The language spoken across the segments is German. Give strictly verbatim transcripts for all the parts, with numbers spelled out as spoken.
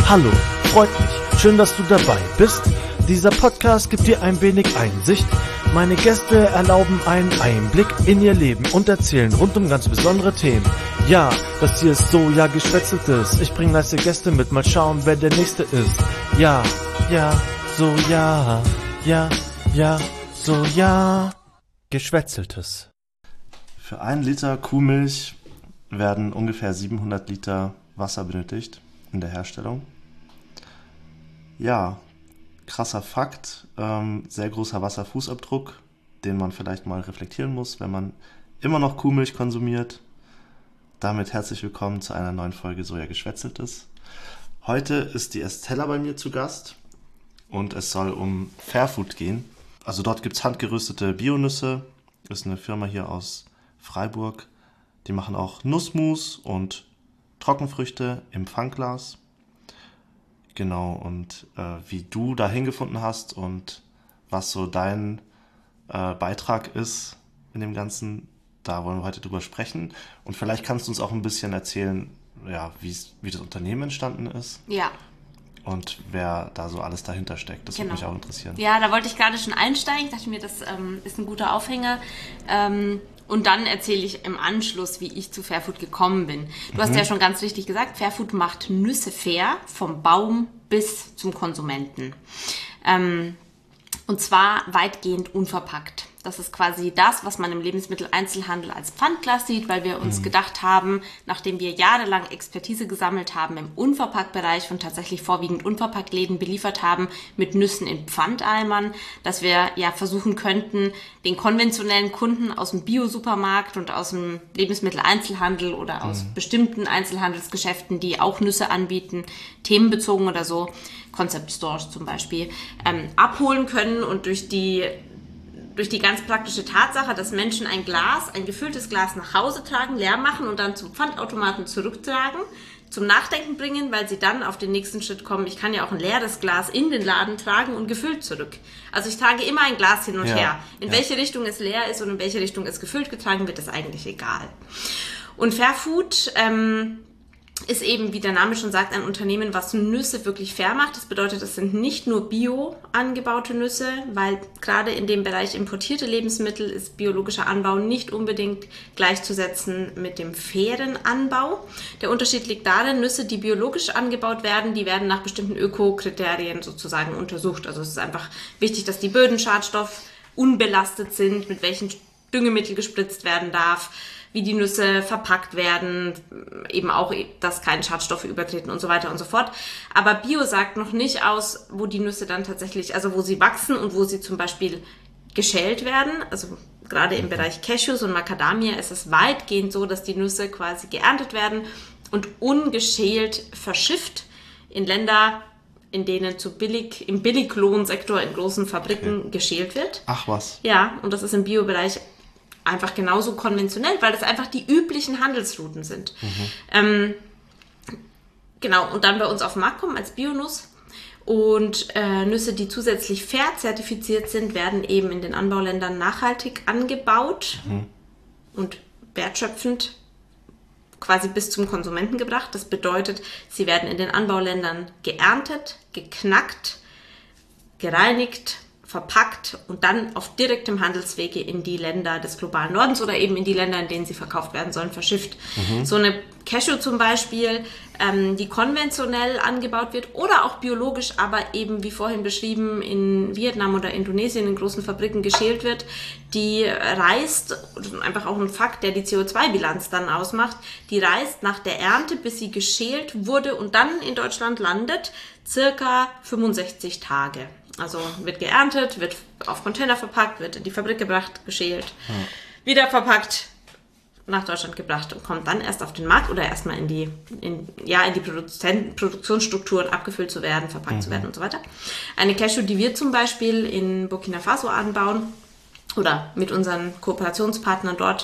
Hallo, freut mich. Schön, dass du dabei bist. Dieser Podcast gibt dir ein wenig Einsicht. Meine Gäste erlauben einen Einblick in ihr Leben und erzählen rund um ganz besondere Themen. Ja, das hier ist so, ja, Geschwätzeltes. Ich bringe nice Gäste mit, mal schauen, wer der Nächste ist. Ja, ja, so, ja, ja, ja, so, ja, Geschwätzeltes. Für einen Liter Kuhmilch werden ungefähr siebenhundert Liter Wasser benötigt in der Herstellung. Ja, krasser Fakt, ähm, sehr großer Wasserfußabdruck, den man vielleicht mal reflektieren muss, wenn man immer noch Kuhmilch konsumiert. Damit herzlich willkommen zu einer neuen Folge Soja Geschwätzeltes. Heute ist die Estella bei mir zu Gast und es soll um Fairfood gehen. Also dort gibt es handgeröstete Bionüsse, das ist eine Firma hier aus Freiburg. Die machen auch Nussmus und Trockenfrüchte im Pfannglas. Genau, und äh, wie du da hingefunden hast und was so dein äh, Beitrag ist in dem Ganzen, da wollen wir heute drüber sprechen. Und vielleicht kannst du uns auch ein bisschen erzählen, ja, wie das Unternehmen entstanden ist. Ja. Und wer da so alles dahinter steckt. Das genau. Würde mich auch interessieren. Ja, da wollte ich gerade schon einsteigen. Ich dachte mir, das ähm, ist ein guter Aufhänger. Ähm, und dann erzähle ich im Anschluss, wie ich zu Fairfood gekommen bin. Du mhm. hast ja schon ganz richtig gesagt, Fairfood macht Nüsse fair, vom Baum bis zum Konsumenten. Ähm, und zwar weitgehend unverpackt. Das ist quasi das, was man im Lebensmitteleinzelhandel als Pfandglas sieht, weil wir uns mhm. gedacht haben, nachdem wir jahrelang Expertise gesammelt haben im Unverpacktbereich und tatsächlich vorwiegend Unverpacktläden beliefert haben mit Nüssen in Pfandeimern, dass wir ja versuchen könnten, den konventionellen Kunden aus dem Bio-Supermarkt und aus dem Lebensmitteleinzelhandel oder aus mhm. bestimmten Einzelhandelsgeschäften, die auch Nüsse anbieten, themenbezogen oder so, Concept Stores zum Beispiel, ähm, abholen können und durch die Durch die ganz praktische Tatsache, dass Menschen ein Glas, ein gefülltes Glas nach Hause tragen, leer machen und dann zum Pfandautomaten zurücktragen, zum Nachdenken bringen, weil sie dann auf den nächsten Schritt kommen, ich kann ja auch ein leeres Glas in den Laden tragen und gefüllt zurück. Also ich trage immer ein Glas hin und ja, her. In ja. welche Richtung es leer ist und in welche Richtung es gefüllt getragen wird, ist eigentlich egal. Und Fairfood ähm, ist eben, wie der Name schon sagt, ein Unternehmen, was Nüsse wirklich fair macht. Das bedeutet, es sind nicht nur bio angebaute Nüsse, weil gerade in dem Bereich importierte Lebensmittel ist biologischer Anbau nicht unbedingt gleichzusetzen mit dem fairen Anbau. Der Unterschied liegt darin, Nüsse, die biologisch angebaut werden, die werden nach bestimmten Ökokriterien sozusagen untersucht. Also es ist einfach wichtig, dass die Böden Schadstoff unbelastet sind, mit welchen Düngemittel gespritzt werden darf, wie die Nüsse verpackt werden, eben auch, dass keine Schadstoffe übertreten und so weiter und so fort. Aber Bio sagt noch nicht aus, wo die Nüsse dann tatsächlich, also wo sie wachsen und wo sie zum Beispiel geschält werden. Also gerade im Bereich Cashews und Macadamia ist es weitgehend so, dass die Nüsse quasi geerntet werden und ungeschält verschifft in Länder, in denen zu billig, im Billiglohnsektor in großen Fabriken okay. geschält wird. Ach was. Ja, und das ist im Bio-Bereich einfach genauso konventionell, weil das einfach die üblichen Handelsrouten sind. Mhm. Ähm, genau, und dann bei uns auf den Markt kommen als Bionuss. Und äh, Nüsse, die zusätzlich fair zertifiziert sind, werden eben in den Anbauländern nachhaltig angebaut mhm. und wertschöpfend quasi bis zum Konsumenten gebracht. Das bedeutet, sie werden in den Anbauländern geerntet, geknackt, gereinigt, verpackt und dann auf direktem Handelswege in die Länder des globalen Nordens oder eben in die Länder, in denen sie verkauft werden sollen, verschifft. Mhm. So eine Cashew zum Beispiel, ähm, die konventionell angebaut wird oder auch biologisch, aber eben wie vorhin beschrieben in Vietnam oder Indonesien in großen Fabriken geschält wird, die reist, einfach auch ein Fakt, der die C O zwei Bilanz dann ausmacht, die reist nach der Ernte, bis sie geschält wurde und dann in Deutschland landet, circa fünfundsechzig Tage. Also wird geerntet, wird auf Container verpackt, wird in die Fabrik gebracht, geschält, ja. wieder verpackt, nach Deutschland gebracht und kommt dann erst auf den Markt oder erstmal in die, in, ja, in die Produzent- Produktionsstrukturen abgefüllt zu werden, verpackt mhm. zu werden und so weiter. Eine Cashew, die wir zum Beispiel in Burkina Faso anbauen oder mit unseren Kooperationspartnern dort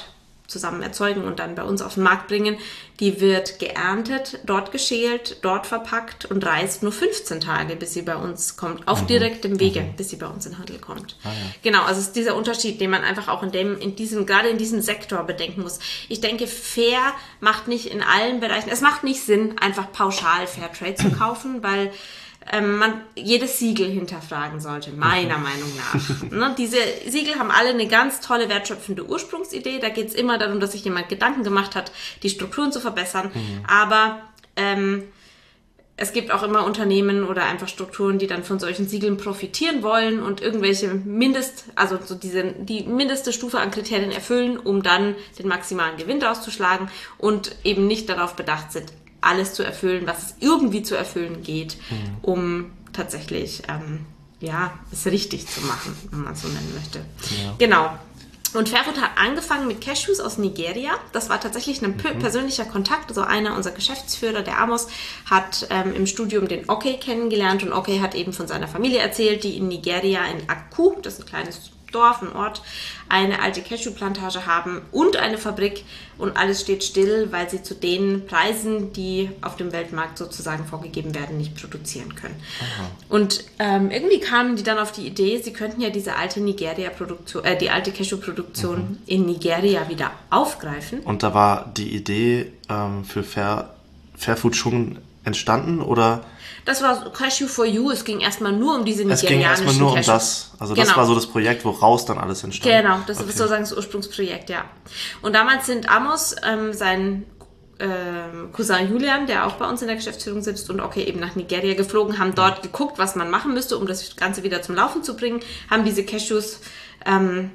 zusammen erzeugen und dann bei uns auf den Markt bringen, die wird geerntet, dort geschält, dort verpackt und reist nur fünfzehn Tage, bis sie bei uns kommt, auf mhm. direktem Wege, mhm. bis sie bei uns in den Handel kommt. Ah, ja. Genau, also es ist dieser Unterschied, den man einfach auch in dem, in diesem, gerade in diesem Sektor bedenken muss. Ich denke, fair macht nicht in allen Bereichen, es macht nicht Sinn, einfach pauschal Fairtrade zu kaufen, weil Ähm, man jedes Siegel hinterfragen sollte, meiner Meinung nach. Ne? Diese Siegel haben alle eine ganz tolle, wertschöpfende Ursprungsidee. Da geht es immer darum, dass sich jemand Gedanken gemacht hat, die Strukturen zu verbessern. Mhm. Aber ähm, es gibt auch immer Unternehmen oder einfach Strukturen, die dann von solchen Siegeln profitieren wollen und irgendwelche Mindest, also so diese, die mindeste Stufe an Kriterien erfüllen, um dann den maximalen Gewinn rauszuschlagen und eben nicht darauf bedacht sind, alles zu erfüllen, was es irgendwie zu erfüllen geht, mhm. um tatsächlich ähm, ja, es richtig zu machen, wenn man es so nennen möchte. Ja. Genau. Und Fairfood hat angefangen mit Cashews aus Nigeria. Das war tatsächlich ein mhm. persönlicher Kontakt. Also einer unserer Geschäftsführer, der Amos, hat ähm, im Studium den Oke kennengelernt und Oke hat eben von seiner Familie erzählt, die in Nigeria, in Akku, das ist ein kleines Dorf, ein Ort, eine alte Cashewplantage haben und eine Fabrik und alles steht still, weil sie zu den Preisen, die auf dem Weltmarkt sozusagen vorgegeben werden, nicht produzieren können. Aha. Und ähm, irgendwie kamen die dann auf die Idee, sie könnten ja diese alte Nigeria-Produktion, äh, die alte Cashewproduktion mhm. in Nigeria wieder aufgreifen. Und da war die Idee ähm, für Fair, Fairfood schon entstanden, oder? Das war Cashew for You. Es ging erstmal nur um diese nigerianischen Cashews. Es ging erstmal nur um Cashews. das. Also das genau. war so das Projekt, woraus dann alles entstand. Genau, das okay. ist sozusagen das Ursprungsprojekt, ja. Und damals sind Amos, ähm, sein ähm, Cousin Julian, der auch bei uns in der Geschäftsführung sitzt, und okay, eben nach Nigeria geflogen, haben dort geguckt, was man machen müsste, um das Ganze wieder zum Laufen zu bringen, haben diese Cashews ähm,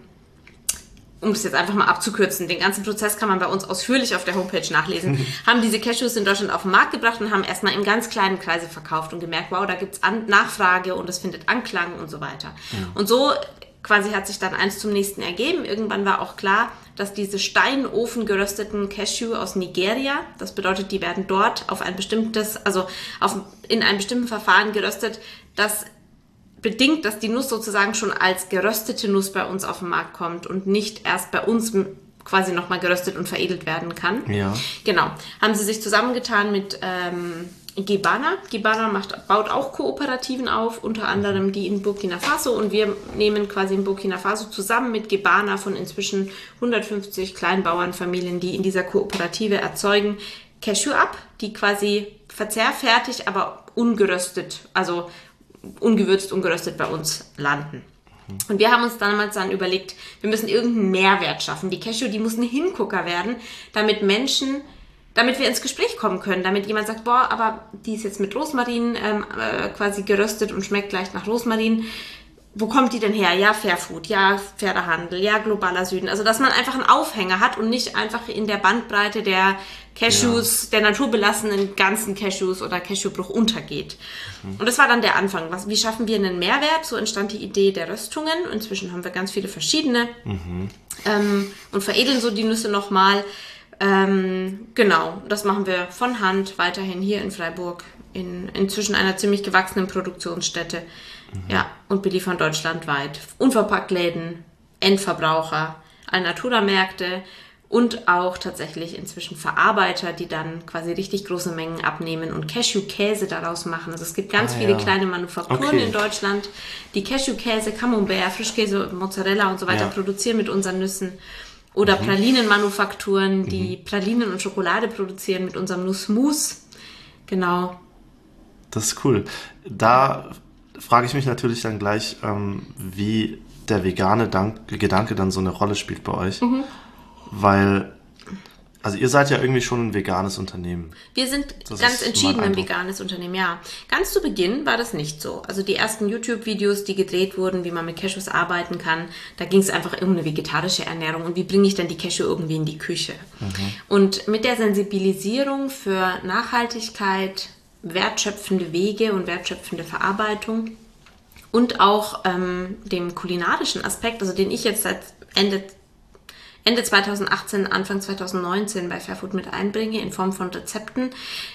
um das jetzt einfach mal abzukürzen, den ganzen Prozess kann man bei uns ausführlich auf der Homepage nachlesen, mhm. haben diese Cashews in Deutschland auf den Markt gebracht und haben erstmal in ganz kleinen Kreise verkauft und gemerkt, wow, da gibt's An- Nachfrage und das findet Anklang und so weiter. Mhm. Und so quasi hat sich dann eins zum nächsten ergeben. Irgendwann war auch klar, dass diese Steinofen gerösteten Cashew aus Nigeria, das bedeutet, die werden dort auf ein bestimmtes, also auf, in einem bestimmten Verfahren geröstet, das bedingt, dass die Nuss sozusagen schon als geröstete Nuss bei uns auf den Markt kommt und nicht erst bei uns quasi nochmal geröstet und veredelt werden kann. Ja. Genau. Haben sie sich zusammengetan mit ähm, Gebana. Gebana macht, baut auch Kooperativen auf, unter anderem die in Burkina Faso, und wir nehmen quasi in Burkina Faso zusammen mit Gebana von inzwischen hundertfünfzig Kleinbauernfamilien, die in dieser Kooperative erzeugen, Cashew ab, die quasi verzehrfertig, aber ungeröstet, also ungewürzt, ungeröstet bei uns landen. Und wir haben uns damals dann überlegt, wir müssen irgendeinen Mehrwert schaffen. Die Cashew, die muss ein Hingucker werden, damit Menschen, damit wir ins Gespräch kommen können, damit jemand sagt, boah, aber die ist jetzt mit Rosmarin ähm, äh, quasi geröstet und schmeckt gleich nach Rosmarin. Wo kommt die denn her? Ja, Fairfood, ja, fairer Handel, ja, globaler Süden. Also, dass man einfach einen Aufhänger hat und nicht einfach in der Bandbreite der Cashews, ja. der naturbelassenen ganzen Cashews oder Cashewbruch untergeht. Mhm. Und das war dann der Anfang. Was, wie schaffen wir einen Mehrwert? So entstand die Idee der Röstungen. Inzwischen haben wir ganz viele verschiedene mhm. ähm, und veredeln so die Nüsse nochmal. Ähm, genau, das machen wir von Hand weiterhin hier in Freiburg, in inzwischen einer ziemlich gewachsenen Produktionsstätte. Mhm. Ja, und beliefern deutschlandweit Unverpacktläden, Endverbraucher, Alnatura-Märkte und auch tatsächlich inzwischen Verarbeiter, die dann quasi richtig große Mengen abnehmen und Cashew-Käse daraus machen. Also es gibt ganz ah, viele ja. kleine Manufakturen okay. in Deutschland, die Cashew-Käse, Camembert, Frischkäse, Mozzarella und so weiter ja. produzieren mit unseren Nüssen. Oder mhm. Pralinenmanufakturen, die mhm. Pralinen und Schokolade produzieren mit unserem Nussmus. Genau. Das ist cool. Da frage ich mich natürlich dann gleich, ähm, wie der vegane Dank- Gedanke dann so eine Rolle spielt bei euch. Mhm. Weil, also ihr seid ja irgendwie schon ein veganes Unternehmen. Wir sind das ganz entschieden ein veganes Unternehmen, ja. Ganz zu Beginn war das nicht so. Also die ersten YouTube-Videos, die gedreht wurden, wie man mit Cashews arbeiten kann, da ging es einfach um eine vegetarische Ernährung und wie bringe ich denn die Cashew irgendwie in die Küche. Mhm. Und mit der Sensibilisierung für Nachhaltigkeit, wertschöpfende Wege und wertschöpfende Verarbeitung und auch ähm, dem kulinarischen Aspekt, also den ich jetzt seit Ende, Ende zweitausendachtzehn, Anfang zweitausendneunzehn bei Fairfood mit einbringe in Form von Rezepten,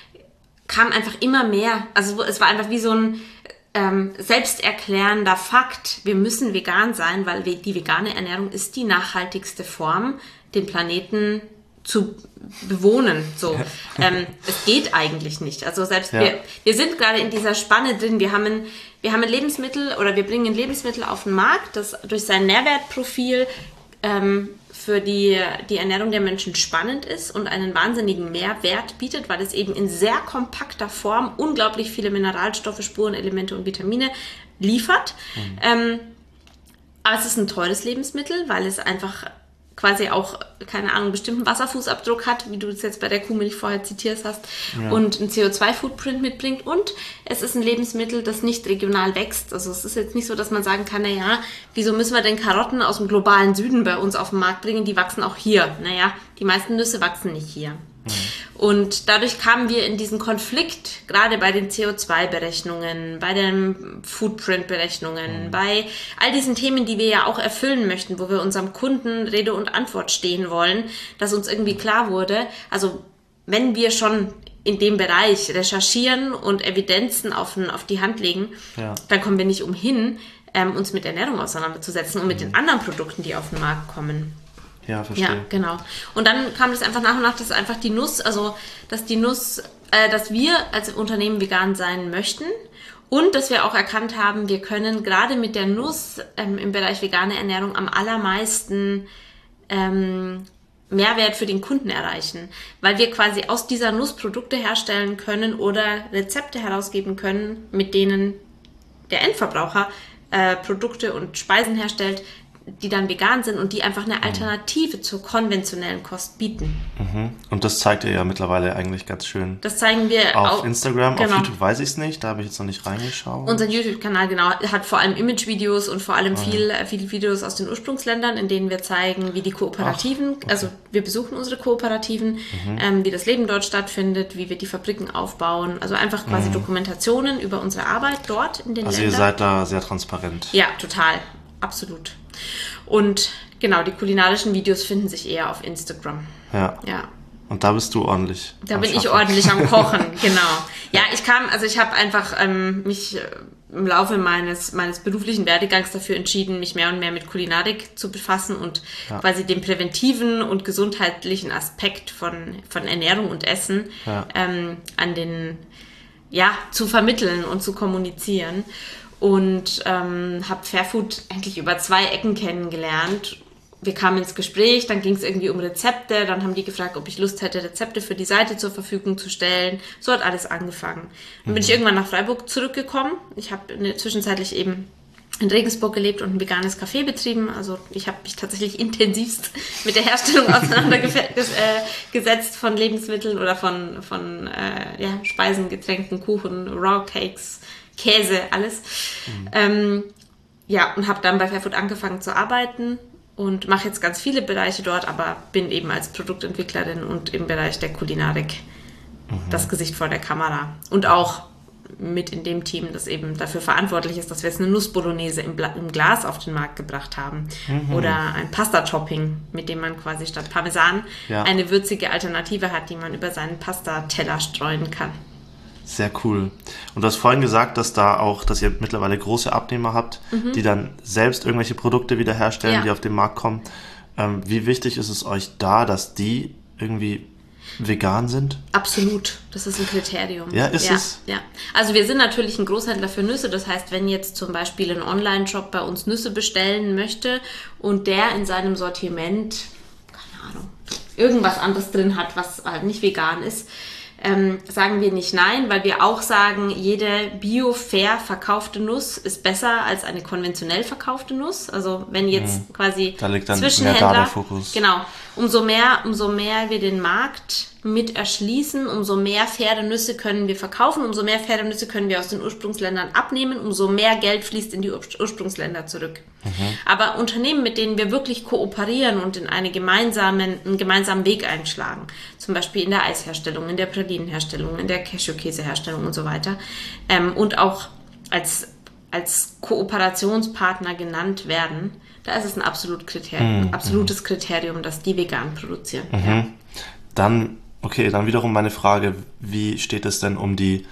kam einfach immer mehr. Also es war einfach wie so ein ähm, selbsterklärender Fakt. Wir müssen vegan sein, weil die vegane Ernährung ist die nachhaltigste Form, den Planeten zu bewohnen. So, ähm, es geht eigentlich nicht. Also selbst Ja. wir, wir sind gerade in dieser Spanne drin. Wir haben ein, wir haben ein Lebensmittel oder wir bringen ein Lebensmittel auf den Markt, das durch sein Nährwertprofil ähm, für die, die Ernährung der Menschen spannend ist und einen wahnsinnigen Mehrwert bietet, weil es eben in sehr kompakter Form unglaublich viele Mineralstoffe, Spurenelemente und Vitamine liefert. Mhm. Ähm, aber es ist ein teures Lebensmittel, weil es einfach quasi auch, keine Ahnung, einen bestimmten Wasserfußabdruck hat, wie du es jetzt bei der Kuhmilch vorher zitiert hast, ja. und einen C O zwei Footprint mitbringt. Und es ist ein Lebensmittel, das nicht regional wächst. Also es ist jetzt nicht so, dass man sagen kann, naja, wieso müssen wir denn Karotten aus dem globalen Süden bei uns auf den Markt bringen? Die wachsen auch hier. Naja, die meisten Nüsse wachsen nicht hier. Mhm. Und dadurch kamen wir in diesen Konflikt, gerade bei den C O zwei Berechnungen, bei den Footprint-Berechnungen, mhm. bei all diesen Themen, die wir ja auch erfüllen möchten, wo wir unserem Kunden Rede und Antwort stehen wollen, dass uns irgendwie klar wurde, also wenn wir schon in dem Bereich recherchieren und Evidenzen auf, auf die Hand legen, ja. dann kommen wir nicht umhin, ähm, uns mit Ernährung auseinanderzusetzen und mit mhm. den anderen Produkten, die auf den Markt kommen. Ja, verstehe. Ja, genau. Und dann kam das einfach nach und nach, dass einfach die Nuss, also dass die Nuss, äh, dass wir als Unternehmen vegan sein möchten und dass wir auch erkannt haben, wir können gerade mit der Nuss ähm, im Bereich vegane Ernährung am allermeisten ähm, Mehrwert für den Kunden erreichen, weil wir quasi aus dieser Nuss Produkte herstellen können oder Rezepte herausgeben können, mit denen der Endverbraucher äh, Produkte und Speisen herstellt, die dann vegan sind und die einfach eine Alternative mhm. zur konventionellen Kost bieten. Mhm. Und das zeigt ihr ja mittlerweile eigentlich ganz schön. Das zeigen wir auf auch, Instagram, genau. auf YouTube weiß ich es nicht, da habe ich jetzt noch nicht reingeschaut. Unser YouTube-Kanal, genau, hat vor allem Image-Videos und vor allem oh, viel, ja. viele Videos aus den Ursprungsländern, in denen wir zeigen, wie die Kooperativen, Ach, okay. also wir besuchen unsere Kooperativen, mhm. ähm, wie das Leben dort stattfindet, wie wir die Fabriken aufbauen, also einfach quasi mhm. Dokumentationen über unsere Arbeit dort in den also Ländern. Also ihr seid da sehr transparent. Ja, total, absolut. Und genau, die kulinarischen Videos finden sich eher auf Instagram. Ja. Ja. Und da bist du ordentlich. Da bin Schaffen. ich ordentlich am Kochen, genau. Ja, ich kam, also ich habe einfach ähm, mich im Laufe meines meines beruflichen Werdegangs dafür entschieden, mich mehr und mehr mit Kulinarik zu befassen und ja. quasi den präventiven und gesundheitlichen Aspekt von von Ernährung und Essen ja. ähm, an den ja zu vermitteln und zu kommunizieren. Und ähm, habe Fairfood eigentlich über zwei Ecken kennengelernt. Wir kamen ins Gespräch, dann ging es irgendwie um Rezepte, dann haben die gefragt, ob ich Lust hätte, Rezepte für die Seite zur Verfügung zu stellen. So hat alles angefangen. Dann mhm. bin ich irgendwann nach Freiburg zurückgekommen. Ich habe zwischenzeitlich eben in Regensburg gelebt und ein veganes Café betrieben. Also ich habe mich tatsächlich intensivst mit der Herstellung auseinandergesetzt von Lebensmitteln oder von, von äh, ja, Speisen, Getränken, Kuchen, Raw Cakes, Käse, alles. Mhm. Ähm, ja, und habe dann bei Fairfood angefangen zu arbeiten und mache jetzt ganz viele Bereiche dort, aber bin eben als Produktentwicklerin und im Bereich der Kulinarik mhm. das Gesicht vor der Kamera. Und auch mit in dem Team, das eben dafür verantwortlich ist, dass wir jetzt eine Nuss-Bolognese im, Bla- im Glas auf den Markt gebracht haben. Mhm. Oder ein Pasta-Topping, mit dem man quasi statt Parmesan ja. eine würzige Alternative hat, die man über seinen Pastateller streuen kann. Sehr cool. Und du hast vorhin gesagt, dass da auch, dass ihr mittlerweile große Abnehmer habt, mhm. die dann selbst irgendwelche Produkte wieder herstellen, ja. die auf den Markt kommen. Ähm, wie wichtig ist es euch da, dass die irgendwie vegan sind? Absolut. Das ist ein Kriterium. Ja, ist ja, es? Ja. Also wir sind natürlich ein Großhändler für Nüsse. Das heißt, wenn jetzt zum Beispiel ein Online-Shop bei uns Nüsse bestellen möchte und der in seinem Sortiment, keine Ahnung, irgendwas anderes drin hat, was halt nicht vegan ist, Ähm, sagen wir nicht nein, weil wir auch sagen, jede bio-fair verkaufte Nuss ist besser als eine konventionell verkaufte Nuss. Also wenn jetzt mhm. quasi da liegt dann Zwischenhändler, mehr da der Fokus. Genau, umso mehr, umso mehr wir den Markt mit erschließen, umso mehr faire Nüsse können wir verkaufen, umso mehr faire Nüsse können wir aus den Ursprungsländern abnehmen, umso mehr Geld fließt in die Ur- Ursprungsländer zurück. Mhm. Aber Unternehmen, mit denen wir wirklich kooperieren und in eine gemeinsamen, einen gemeinsamen Weg einschlagen, zum Beispiel in der Eisherstellung, in der Pralinenherstellung, in der Cashewkäseherstellung und so weiter, ähm, und auch als, als Kooperationspartner genannt werden, da ist es ein absolut Kriterium, mhm. absolutes Kriterium, dass die vegan produzieren. Mhm. Ja. Dann Okay, dann wiederum meine Frage, wie steht es denn um die,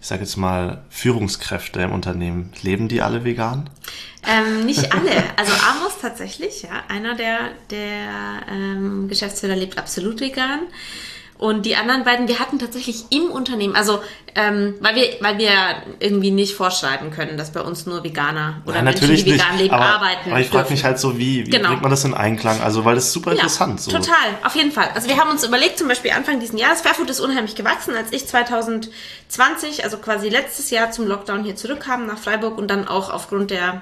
ich sage jetzt mal, Führungskräfte im Unternehmen, leben die alle vegan? Ähm, nicht alle. Also Amos tatsächlich, ja, einer der, der ähm, Geschäftsführer lebt absolut vegan. Und die anderen beiden, wir hatten tatsächlich im Unternehmen, also ähm, weil wir weil wir irgendwie nicht vorschreiben können, dass bei uns nur Veganer oder Nein, Menschen, die vegan nicht, leben, aber, arbeiten Aber ich frage dürfen. mich halt so, wie, wie Genau. bringt man das in Einklang? Also, weil das ist super Ja, interessant. So. Total, auf jeden Fall. Also wir haben uns überlegt, zum Beispiel Anfang dieses Jahres, Fairfood ist unheimlich gewachsen, als ich zwanzig zwanzig, also quasi letztes Jahr zum Lockdown hier zurückkam nach Freiburg und dann auch aufgrund der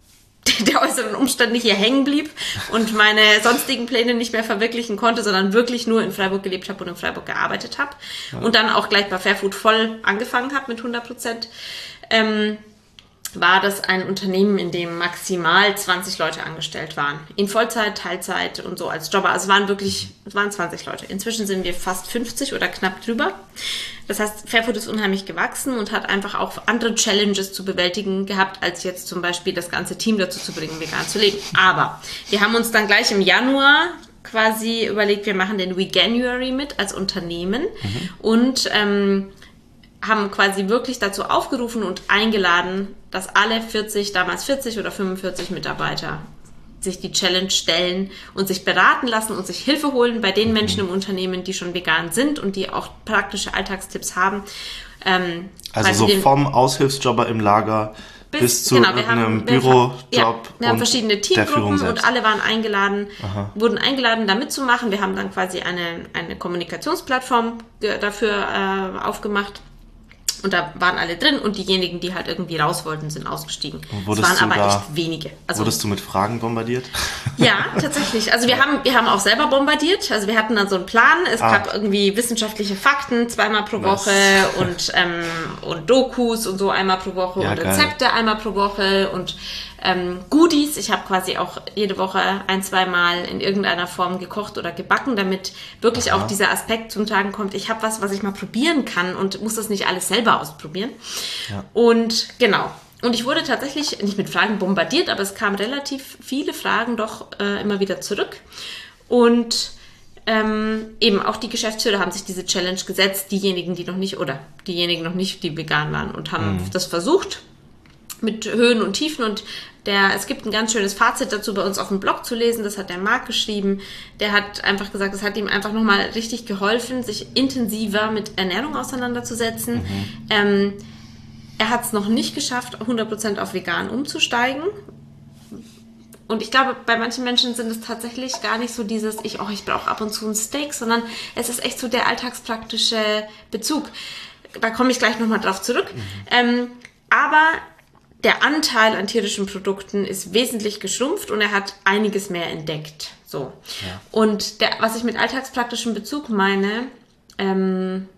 der äußeren Umstände hier hängen blieb und meine sonstigen Pläne nicht mehr verwirklichen konnte, sondern wirklich nur in Freiburg gelebt habe und in Freiburg gearbeitet habe. Ja. Und dann auch gleich bei Fairfood voll angefangen habe mit hundert Prozent. Ähm, war das ein Unternehmen, in dem maximal zwanzig Leute angestellt waren. In Vollzeit, Teilzeit und so als Jobber. Also es waren wirklich, es waren zwanzig Leute. Inzwischen sind wir fast fünfzig oder knapp drüber. Das heißt, Fairfood ist unheimlich gewachsen und hat einfach auch andere Challenges zu bewältigen gehabt, als jetzt zum Beispiel das ganze Team dazu zu bringen, vegan zu leben. Aber wir haben uns dann gleich im Januar quasi überlegt, wir machen den Veganuary mit als Unternehmen mhm. und ähm, haben quasi wirklich dazu aufgerufen und eingeladen, dass alle vierzig, damals vierzig oder fünfundvierzig Mitarbeiter sich die Challenge stellen und sich beraten lassen und sich Hilfe holen bei den Menschen im Unternehmen, die schon vegan sind und die auch praktische Alltagstipps haben. Ähm, also so den, vom Aushilfsjobber im Lager bis, bis zu genau, einem Bürojob. Ja, wir haben verschiedene Teamgruppen und alle waren eingeladen, Aha. wurden eingeladen, da mitzumachen. Wir haben dann quasi eine, eine Kommunikationsplattform dafür äh, aufgemacht. Und da waren alle drin und diejenigen, die halt irgendwie raus wollten, sind ausgestiegen. Es waren aber da, echt wenige. Also, wurdest du mit Fragen bombardiert? Ja, tatsächlich. Also wir haben wir haben auch selber bombardiert. Also wir hatten dann so einen Plan. Es ah. gab irgendwie wissenschaftliche Fakten zweimal pro Woche und, ähm, und Dokus und so einmal pro Woche ja, und Rezepte geil. einmal pro Woche und ähm, Goodies. Ich habe quasi auch jede Woche ein, zwei Mal in irgendeiner Form gekocht oder gebacken, damit wirklich Aha. auch dieser Aspekt zum Tragen kommt. Ich habe was, was ich mal probieren kann und muss das nicht alles selber ausprobieren. Ja. Und genau. Und ich wurde tatsächlich nicht mit Fragen bombardiert, aber es kamen relativ viele Fragen doch äh, immer wieder zurück. Und ähm, eben auch die Geschäftsführer haben sich diese Challenge gesetzt, diejenigen, die noch nicht, oder diejenigen noch nicht, die vegan waren und haben mhm. das versucht. Mit Höhen und Tiefen und der, es gibt ein ganz schönes Fazit dazu bei uns auf dem Blog zu lesen, das hat der Marc geschrieben, der hat einfach gesagt, es hat ihm einfach nochmal richtig geholfen, sich intensiver mit Ernährung auseinanderzusetzen. Mhm. Ähm, er hat es noch nicht geschafft, hundert Prozent auf vegan umzusteigen und ich glaube, bei manchen Menschen sind es tatsächlich gar nicht so dieses, ich, oh, ich brauche ab und zu ein Steak, sondern es ist echt so der alltagspraktische Bezug. Da komme ich gleich nochmal drauf zurück. Mhm. Ähm, aber der Anteil an tierischen Produkten ist wesentlich geschrumpft und er hat einiges mehr entdeckt. So. Ja. Und der, was ich mit alltagspraktischem Bezug meine, ähm,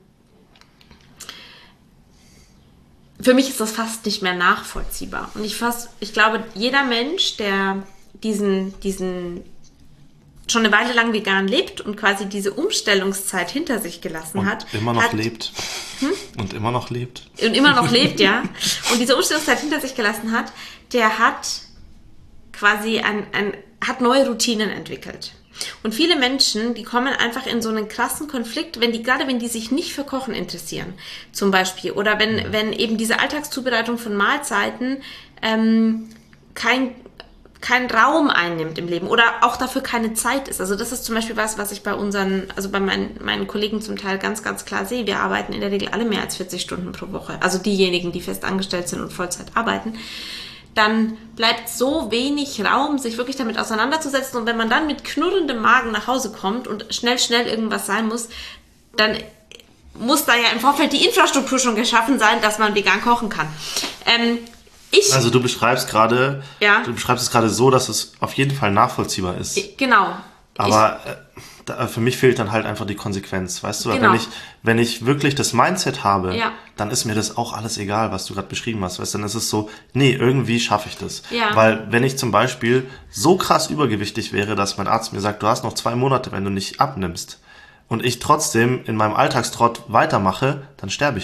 für mich ist das fast nicht mehr nachvollziehbar. Und ich fast, ich glaube, jeder Mensch, der diesen, diesen schon eine Weile lang vegan lebt und quasi diese Umstellungszeit hinter sich gelassen und hat. immer noch hat, lebt. Hm? Und immer noch lebt. Und immer noch lebt, ja. Und diese Umstellungszeit hinter sich gelassen hat, der hat quasi ein, ein, hat neue Routinen entwickelt. Und viele Menschen, die kommen einfach in so einen krassen Konflikt, wenn die, gerade wenn die sich nicht für Kochen interessieren, zum Beispiel, oder wenn, ja. wenn eben diese Alltagszubereitung von Mahlzeiten ähm, kein keinen Raum einnimmt im Leben oder auch dafür keine Zeit ist. Also das ist zum Beispiel was, was ich bei unseren, also bei meinen, meinen Kollegen zum Teil ganz, ganz klar sehe. Wir arbeiten in der Regel alle mehr als vierzig Stunden pro Woche. Also diejenigen, die fest angestellt sind und Vollzeit arbeiten. Dann bleibt so wenig Raum, sich wirklich damit auseinanderzusetzen. Und wenn man dann mit knurrendem Magen nach Hause kommt und schnell, schnell irgendwas sein muss, dann muss da ja im Vorfeld die Infrastruktur schon geschaffen sein, dass man vegan kochen kann. Ähm, Ich, also du beschreibst gerade, ja. du beschreibst es gerade so, dass es auf jeden Fall nachvollziehbar ist. Genau. Aber ich, äh, da, für mich fehlt dann halt einfach die Konsequenz, weißt du? Genau. Wenn ich, wenn ich wirklich das Mindset habe, ja. dann ist mir das auch alles egal, was du gerade beschrieben hast, weißt du? Dann ist es so, nee, irgendwie schaffe ich das. Ja. Weil wenn ich zum Beispiel so krass übergewichtig wäre, dass mein Arzt mir sagt, du hast noch zwei Monate, wenn du nicht abnimmst, und ich trotzdem in meinem Alltagstrott weitermache, dann sterbe ich halt.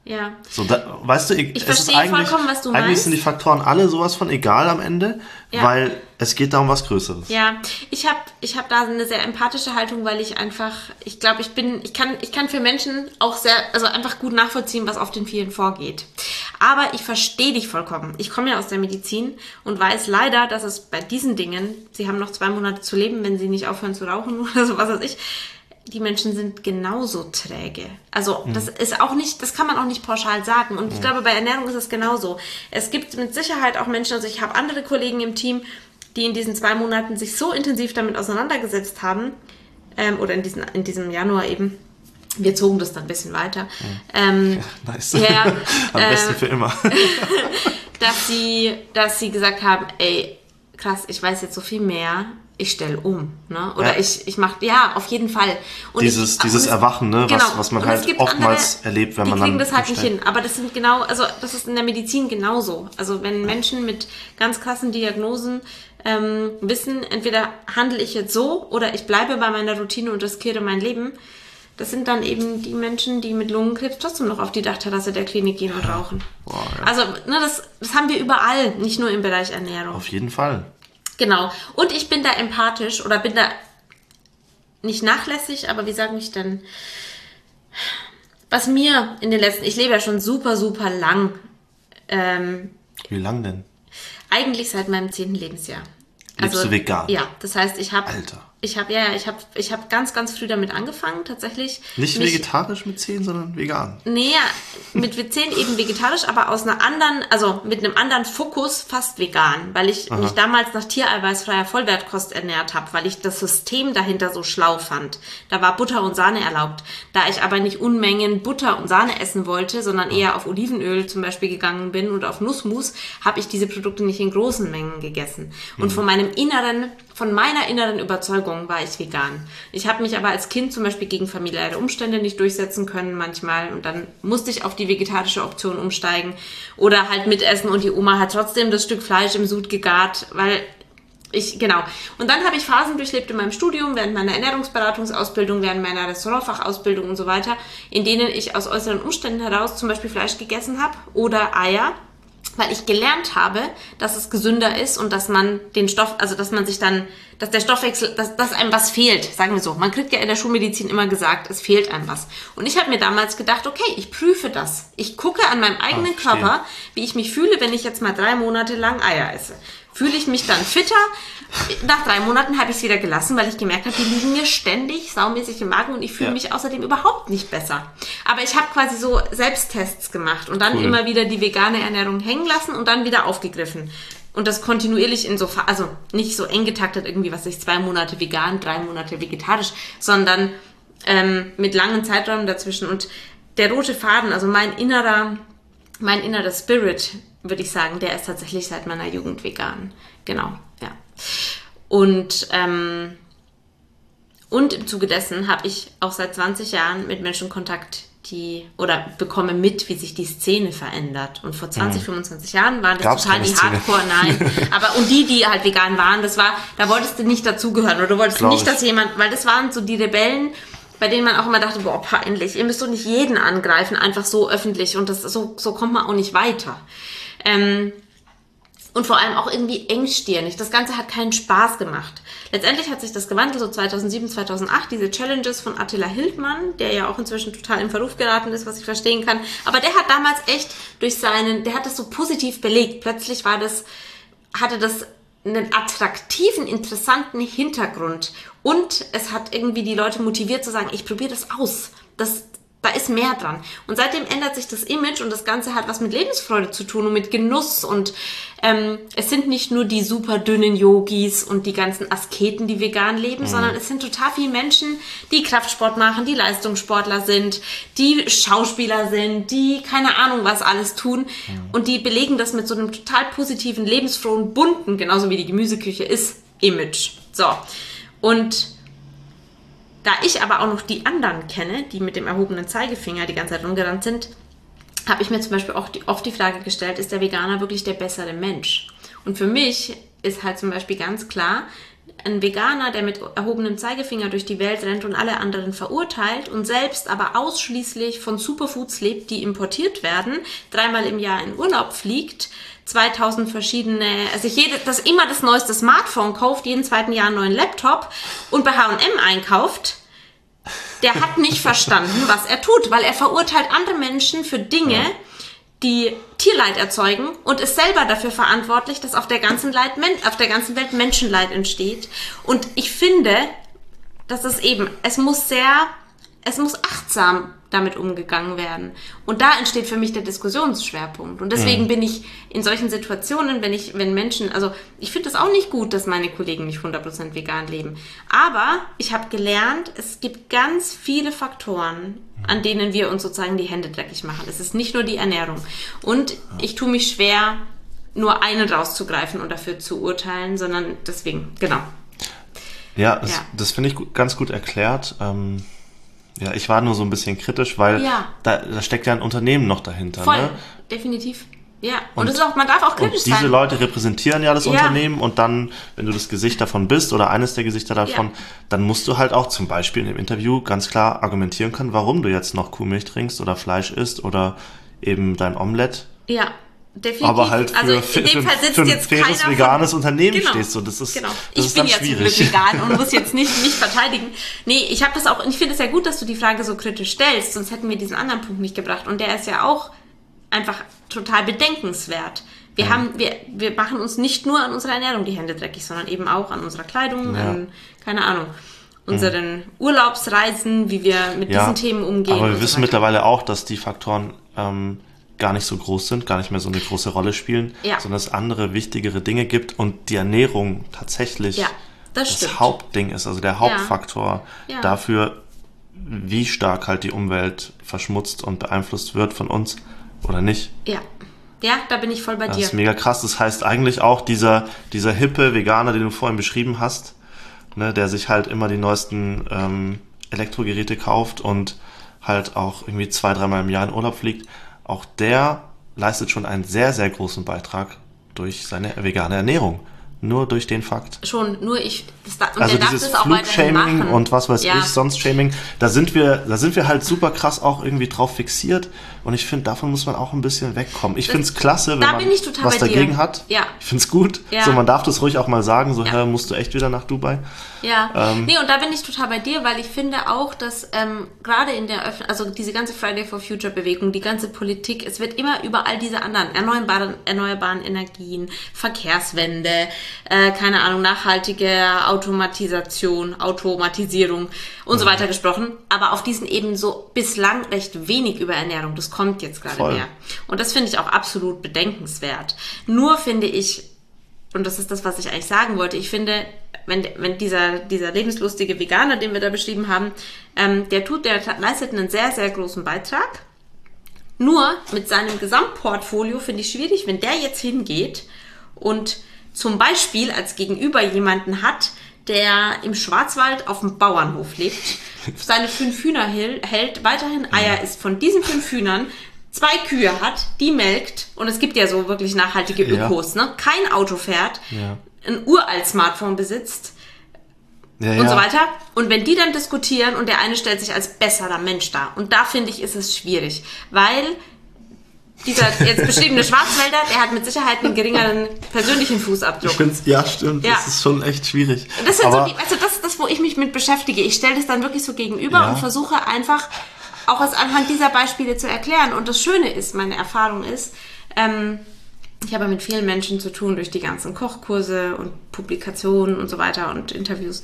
Ja. So, da, weißt du, ich, ich es verstehe ist eigentlich, vollkommen, was du eigentlich meinst. sind die Faktoren alle sowas von egal am Ende, Ja. weil es geht da um was Größeres. Ja, ich habe ich hab da eine sehr empathische Haltung, weil ich einfach, ich glaube, ich bin, ich kann, ich kann für Menschen auch sehr, also einfach gut nachvollziehen, was auf den vielen vorgeht. Aber ich verstehe dich vollkommen. Ich komme ja aus der Medizin und weiß leider, dass es bei diesen Dingen, sie haben noch zwei Monate zu leben, wenn sie nicht aufhören zu rauchen oder so, was weiß ich, die Menschen sind genauso träge. Also das ist auch nicht, das kann man auch nicht pauschal sagen. Und ich glaube, bei Ernährung ist es genauso. Es gibt mit Sicherheit auch Menschen, also ich habe andere Kollegen im Team, die in diesen zwei Monaten sich so intensiv damit auseinandergesetzt haben, ähm, oder in, diesen, in diesem Januar eben, wir zogen das dann ein bisschen weiter. Ähm, Ja, nice. ja, Am äh, besten für immer. dass sie, dass sie gesagt haben, ey, krass, ich weiß jetzt so viel mehr, ich stelle um, ne? Oder Ja. ich, ich mache, ja, auf jeden Fall. Und dieses ich, dieses und es- Erwachen, ne, genau. was, was man Und es halt gibt oftmals andere, erlebt, wenn die man kriegen dann... das halt nicht umstellt. hin. Aber das sind genau, also das ist in der Medizin genauso. Also wenn Menschen mit ganz krassen Diagnosen ähm, wissen, entweder handle ich jetzt so oder ich bleibe bei meiner Routine und riskiere mein Leben, das sind dann eben die Menschen, die mit Lungenkrebs trotzdem noch auf die Dachterrasse der Klinik gehen und rauchen. Boah, ja. Also ne, das, das haben wir überall, nicht nur im Bereich Ernährung. Auf jeden Fall. Genau. Und ich bin da empathisch oder bin da nicht nachlässig, aber wie sage ich denn? Was mir in den letzten, ich lebe ja schon super, super lang, ähm, Wie lang denn? eigentlich seit meinem zehnten Lebensjahr. Lebst du vegan? Ja, das heißt, ich habe, Alter. ich habe, ja, ja, ich habe, ich habe ganz, ganz früh damit angefangen, tatsächlich. Nicht mich- vegetarisch mit zehn, sondern vegan. Nee, mit zehn eben vegetarisch, aber aus einer anderen, also mit einem anderen Fokus fast vegan, weil ich mich damals nach tiereiweißfreier Vollwertkost ernährt habe, weil ich das System dahinter so schlau fand. Da war Butter und Sahne erlaubt. Da ich aber nicht Unmengen Butter und Sahne essen wollte, sondern eher auf Olivenöl zum Beispiel gegangen bin und auf Nussmus, habe ich diese Produkte nicht in großen Mengen gegessen. Und von meinem inneren, von meiner inneren Überzeugung war ich vegan. Ich habe mich aber als Kind zum Beispiel gegen familiäre Umstände nicht durchsetzen können manchmal und dann musste ich auf die vegetarische Option umsteigen oder halt mitessen und die Oma hat trotzdem das Stück Fleisch im Sud gegart, weil ich, genau. Und dann habe ich Phasen durchlebt in meinem Studium, während meiner Ernährungsberatungsausbildung, während meiner Restaurantfachausbildung und so weiter, in denen ich aus äußeren Umständen heraus zum Beispiel Fleisch gegessen habe oder Eier, weil ich gelernt habe, dass es gesünder ist und dass man den Stoff, also dass man sich dann, dass der Stoffwechsel, dass, dass einem was fehlt, sagen wir so. Man kriegt ja in der Schulmedizin immer gesagt, es fehlt einem was. Und ich habe mir damals gedacht, okay, ich prüfe das. Ich gucke an meinem eigenen Ah, verstehe. Körper, wie ich mich fühle, wenn ich jetzt mal drei Monate lang Eier esse. Fühle ich mich dann fitter? Nach drei Monaten habe ich es wieder gelassen, weil ich gemerkt habe, die liegen mir ständig saumäßig im Magen und ich fühle Ja. mich außerdem überhaupt nicht besser. Aber ich habe quasi so Selbsttests gemacht und dann Cool. immer wieder die vegane Ernährung hängen lassen und dann wieder aufgegriffen. Und das kontinuierlich in so, Pha- also nicht so eng getaktet irgendwie, was ich zwei Monate vegan, drei Monate vegetarisch, sondern ähm, mit langen Zeiträumen dazwischen. Und der rote Faden, also mein innerer, mein innerer Spirit, würde ich sagen, der ist tatsächlich seit meiner Jugend vegan. Genau, ja. Und, ähm, und im Zuge dessen habe ich auch seit zwanzig Jahren mit Menschen Kontakt, die, oder bekomme mit, wie sich die Szene verändert. Und vor zwanzig, fünfundzwanzig Jahren waren das Gab's total keine die Szene. Hardcore, nein. Aber, und die, die halt vegan waren, das war, da wolltest du nicht dazugehören, oder du wolltest Glaub nicht, ich. dass jemand, weil das waren so die Rebellen, bei denen man auch immer dachte, boah, peinlich, ihr müsst doch nicht jeden angreifen, einfach so öffentlich, und das, so, so kommt man auch nicht weiter. Ähm, und vor allem auch irgendwie engstirnig. Das Ganze hat keinen Spaß gemacht. Letztendlich hat sich das gewandelt, so zweitausendsieben, zweitausendacht, diese Challenges von Attila Hildmann, der ja auch inzwischen total in Verruf geraten ist, was ich verstehen kann. Aber der hat damals echt durch seinen, der hat das so positiv belegt. Plötzlich war das, hatte das einen attraktiven, interessanten Hintergrund. Und es hat irgendwie die Leute motiviert zu sagen, ich probiere das aus. Das, da ist mehr dran. Und seitdem ändert sich das Image und das Ganze hat was mit Lebensfreude zu tun und mit Genuss. Und ähm, es sind nicht nur die super dünnen Yogis und die ganzen Asketen, die vegan leben, mhm. sondern es sind total viele Menschen, die Kraftsport machen, die Leistungssportler sind, die Schauspieler sind, die keine Ahnung was alles tun. Mhm. Und die belegen das mit so einem total positiven, lebensfrohen, bunten, genauso wie die Gemüseküche ist, Image. So. Und da ich aber auch noch die anderen kenne, die mit dem erhobenen Zeigefinger die ganze Zeit rumgerannt sind, habe ich mir zum Beispiel auch die, oft die Frage gestellt, ist der Veganer wirklich der bessere Mensch? Und für mich ist halt zum Beispiel ganz klar, ein Veganer, der mit erhobenem Zeigefinger durch die Welt rennt und alle anderen verurteilt und selbst aber ausschließlich von Superfoods lebt, die importiert werden, dreimal im Jahr in Urlaub fliegt, zweitausend verschiedene, also jede, das immer das neueste Smartphone kauft, jeden zweiten Jahr einen neuen Laptop und bei H und M einkauft, der hat nicht verstanden, was er tut, weil er verurteilt andere Menschen für Dinge, ja. die Tierleid erzeugen und ist selber dafür verantwortlich, dass auf der ganzen Leid, auf der ganzen Welt Menschenleid entsteht. Und ich finde, dass es eben, es muss sehr, es muss achtsam damit umgegangen werden. Und da entsteht für mich der Diskussionsschwerpunkt. Und deswegen mhm. bin ich in solchen Situationen, wenn ich, wenn Menschen, also ich finde es auch nicht gut, dass meine Kollegen nicht hundert Prozent vegan leben. Aber ich habe gelernt, es gibt ganz viele Faktoren, an denen wir uns sozusagen die Hände dreckig machen. Es ist nicht nur die Ernährung. Und ich tue mich schwer, nur einen rauszugreifen und dafür zu urteilen, sondern deswegen, genau. Ja, das, ja. das finde ich gut, ganz gut erklärt. Ähm Ja, ich war nur so ein bisschen kritisch, weil ja. da, da steckt ja ein Unternehmen noch dahinter. Voll, ne? definitiv. Ja, und, und das ist auch, man darf auch kritisch und diese sein. Leute repräsentieren ja das ja. Unternehmen und dann, wenn du das Gesicht davon bist oder eines der Gesichter davon, ja. dann musst du halt auch zum Beispiel in dem Interview ganz klar argumentieren können, warum du jetzt noch Kuhmilch trinkst oder Fleisch isst oder eben dein Omelett. Ja. Definitiv. Aber halt für, also in für, dem Fall sitzt für ein jetzt faires keiner veganes von, Unternehmen genau, stehst du. Das ist, genau. das Ich ist bin dann ja schwierig. zum Glück vegan und muss jetzt nicht mich verteidigen. Nee, ich habe das auch, ich finde es ja gut, dass du die Frage so kritisch stellst, sonst hätten wir diesen anderen Punkt nicht gebracht. Und der ist ja auch einfach total bedenkenswert. Wir ja. haben, wir, wir machen uns nicht nur an unserer Ernährung die Hände dreckig, sondern eben auch an unserer Kleidung, ja. an, keine Ahnung, unseren mhm. Urlaubsreisen, wie wir mit ja, diesen Themen umgehen. Aber wir und wissen so mittlerweile auch, dass die Faktoren ähm, gar nicht so groß sind, gar nicht mehr so eine große Rolle spielen, ja. sondern es andere, wichtigere Dinge gibt und die Ernährung tatsächlich ja, das, das stimmt. Hauptding ist, also der Hauptfaktor ja. Ja. dafür, wie stark halt die Umwelt verschmutzt und beeinflusst wird von uns oder nicht. Ja, ja, da bin ich voll bei das dir. Das ist mega krass. Das heißt eigentlich auch, dieser, dieser hippe Veganer, den du vorhin beschrieben hast, ne, der sich halt immer die neuesten ähm, Elektrogeräte kauft und halt auch irgendwie zwei, dreimal im Jahr in Urlaub fliegt, auch der leistet schon einen sehr, sehr großen Beitrag durch seine vegane Ernährung. Nur durch den Fakt. Schon, nur ich, das da, und also der darf dieses das auch weiterhin Flugshaming machen. und was weiß ja. ich, sonst Shaming, da sind wir, da sind wir halt super krass auch irgendwie drauf fixiert und ich finde, davon muss man auch ein bisschen wegkommen. Ich finde es klasse, wenn da man bei was dagegen dir. hat. Ja. Ich finde es gut. Ja. So, man darf das ruhig auch mal sagen, so, ja. hä, musst du echt wieder nach Dubai? Ja, ähm, nee, und da bin ich total bei dir, weil ich finde auch, dass ähm, gerade in der Öffn- also diese ganze Friday for Future Bewegung, die ganze Politik, es wird immer über all diese anderen erneuerbaren, erneuerbaren Energien, Verkehrswende, äh, keine Ahnung, nachhaltige Automatisation, Automatisierung und mhm. so weiter gesprochen, aber auf diesen eben so bislang recht wenig über Ernährung, das kommt jetzt gerade Voll. mehr. Und das finde ich auch absolut bedenkenswert. Nur finde ich, und das ist das, was ich eigentlich sagen wollte, ich finde, wenn, wenn dieser, dieser lebenslustige Veganer, den wir da beschrieben haben, ähm, der tut, der leistet einen sehr, sehr großen Beitrag. Nur mit seinem Gesamtportfolio finde ich schwierig, wenn der jetzt hingeht und zum Beispiel als Gegenüber jemanden hat, der im Schwarzwald auf dem Bauernhof lebt, seine fünf Hühner hält, weiterhin Eier isst von diesen fünf Hühnern, zwei Kühe hat, die melkt, und es gibt ja so wirklich nachhaltige Ökos, ja. ne? Kein Auto fährt, ja. ein uralt Smartphone besitzt ja, und ja. so weiter. Und wenn die dann diskutieren und der eine stellt sich als besserer Mensch dar, und da finde ich, ist es schwierig, weil dieser jetzt beschriebene Schwarzwälder, der hat mit Sicherheit einen geringeren persönlichen Fußabdruck. Ich find's, ja, stimmt, ja. das ist schon echt schwierig. Das sind Aber so die, also das ist das, wo ich mich mit beschäftige. Ich stelle das dann wirklich so gegenüber ja. und versuche einfach auch aus anhand dieser Beispiele zu erklären. Und das Schöne ist, meine Erfahrung ist, ähm, ich habe mit vielen Menschen zu tun durch die ganzen Kochkurse und Publikationen und so weiter und Interviews.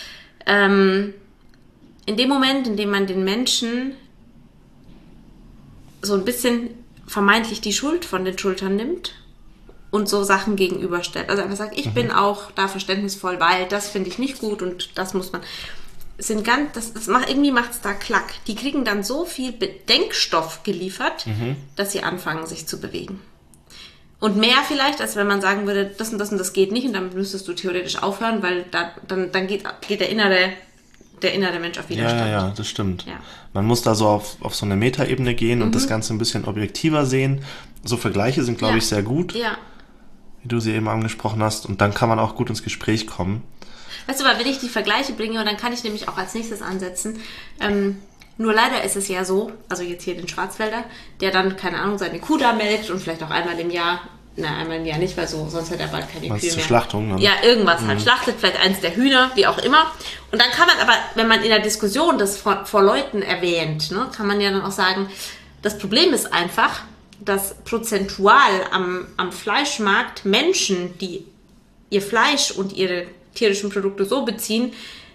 Ähm, in dem Moment, in dem man den Menschen so ein bisschen vermeintlich die Schuld von den Schultern nimmt und so Sachen gegenüberstellt. Also einfach sagt, ich mhm. bin auch da verständnisvoll, weil das finde ich nicht gut und das muss man... sind ganz, das, das macht, irgendwie macht es da Klack. Die kriegen dann so viel Bedenkstoff geliefert, mhm. dass sie anfangen, sich zu bewegen. Und mehr vielleicht, als wenn man sagen würde, das und das und das geht nicht und damit müsstest du theoretisch aufhören, weil da, dann, dann geht, geht der innere, der innere Mensch auf Widerstand. Ja, ja, ja, das stimmt. Ja. Man muss da so auf, auf so eine Metaebene gehen mhm. und das Ganze ein bisschen objektiver sehen. So Vergleiche sind, glaube ja. ich, sehr gut, ja. wie du sie eben angesprochen hast. Und dann kann man auch gut ins Gespräch kommen. Weißt du, weil wenn ich die Vergleiche bringe, und dann kann ich nämlich auch als nächstes ansetzen, ähm, nur leider ist es ja so, also jetzt hier den Schwarzwälder, der dann, keine Ahnung, seine Kuh da melkt und vielleicht auch einmal im Jahr, na, einmal im Jahr nicht, weil so, sonst hat er bald keine Was Kühe zur mehr. Schlachtung, ne? Ja, irgendwas Mhm. halt. Schlachtet vielleicht eins der Hühner, wie auch immer. Und dann kann man aber, wenn man in der Diskussion das vor, vor Leuten erwähnt, ne, kann man ja dann auch sagen, das Problem ist einfach, dass prozentual am, am Fleischmarkt Menschen, die ihr Fleisch und ihre tierischen Produkte so beziehen,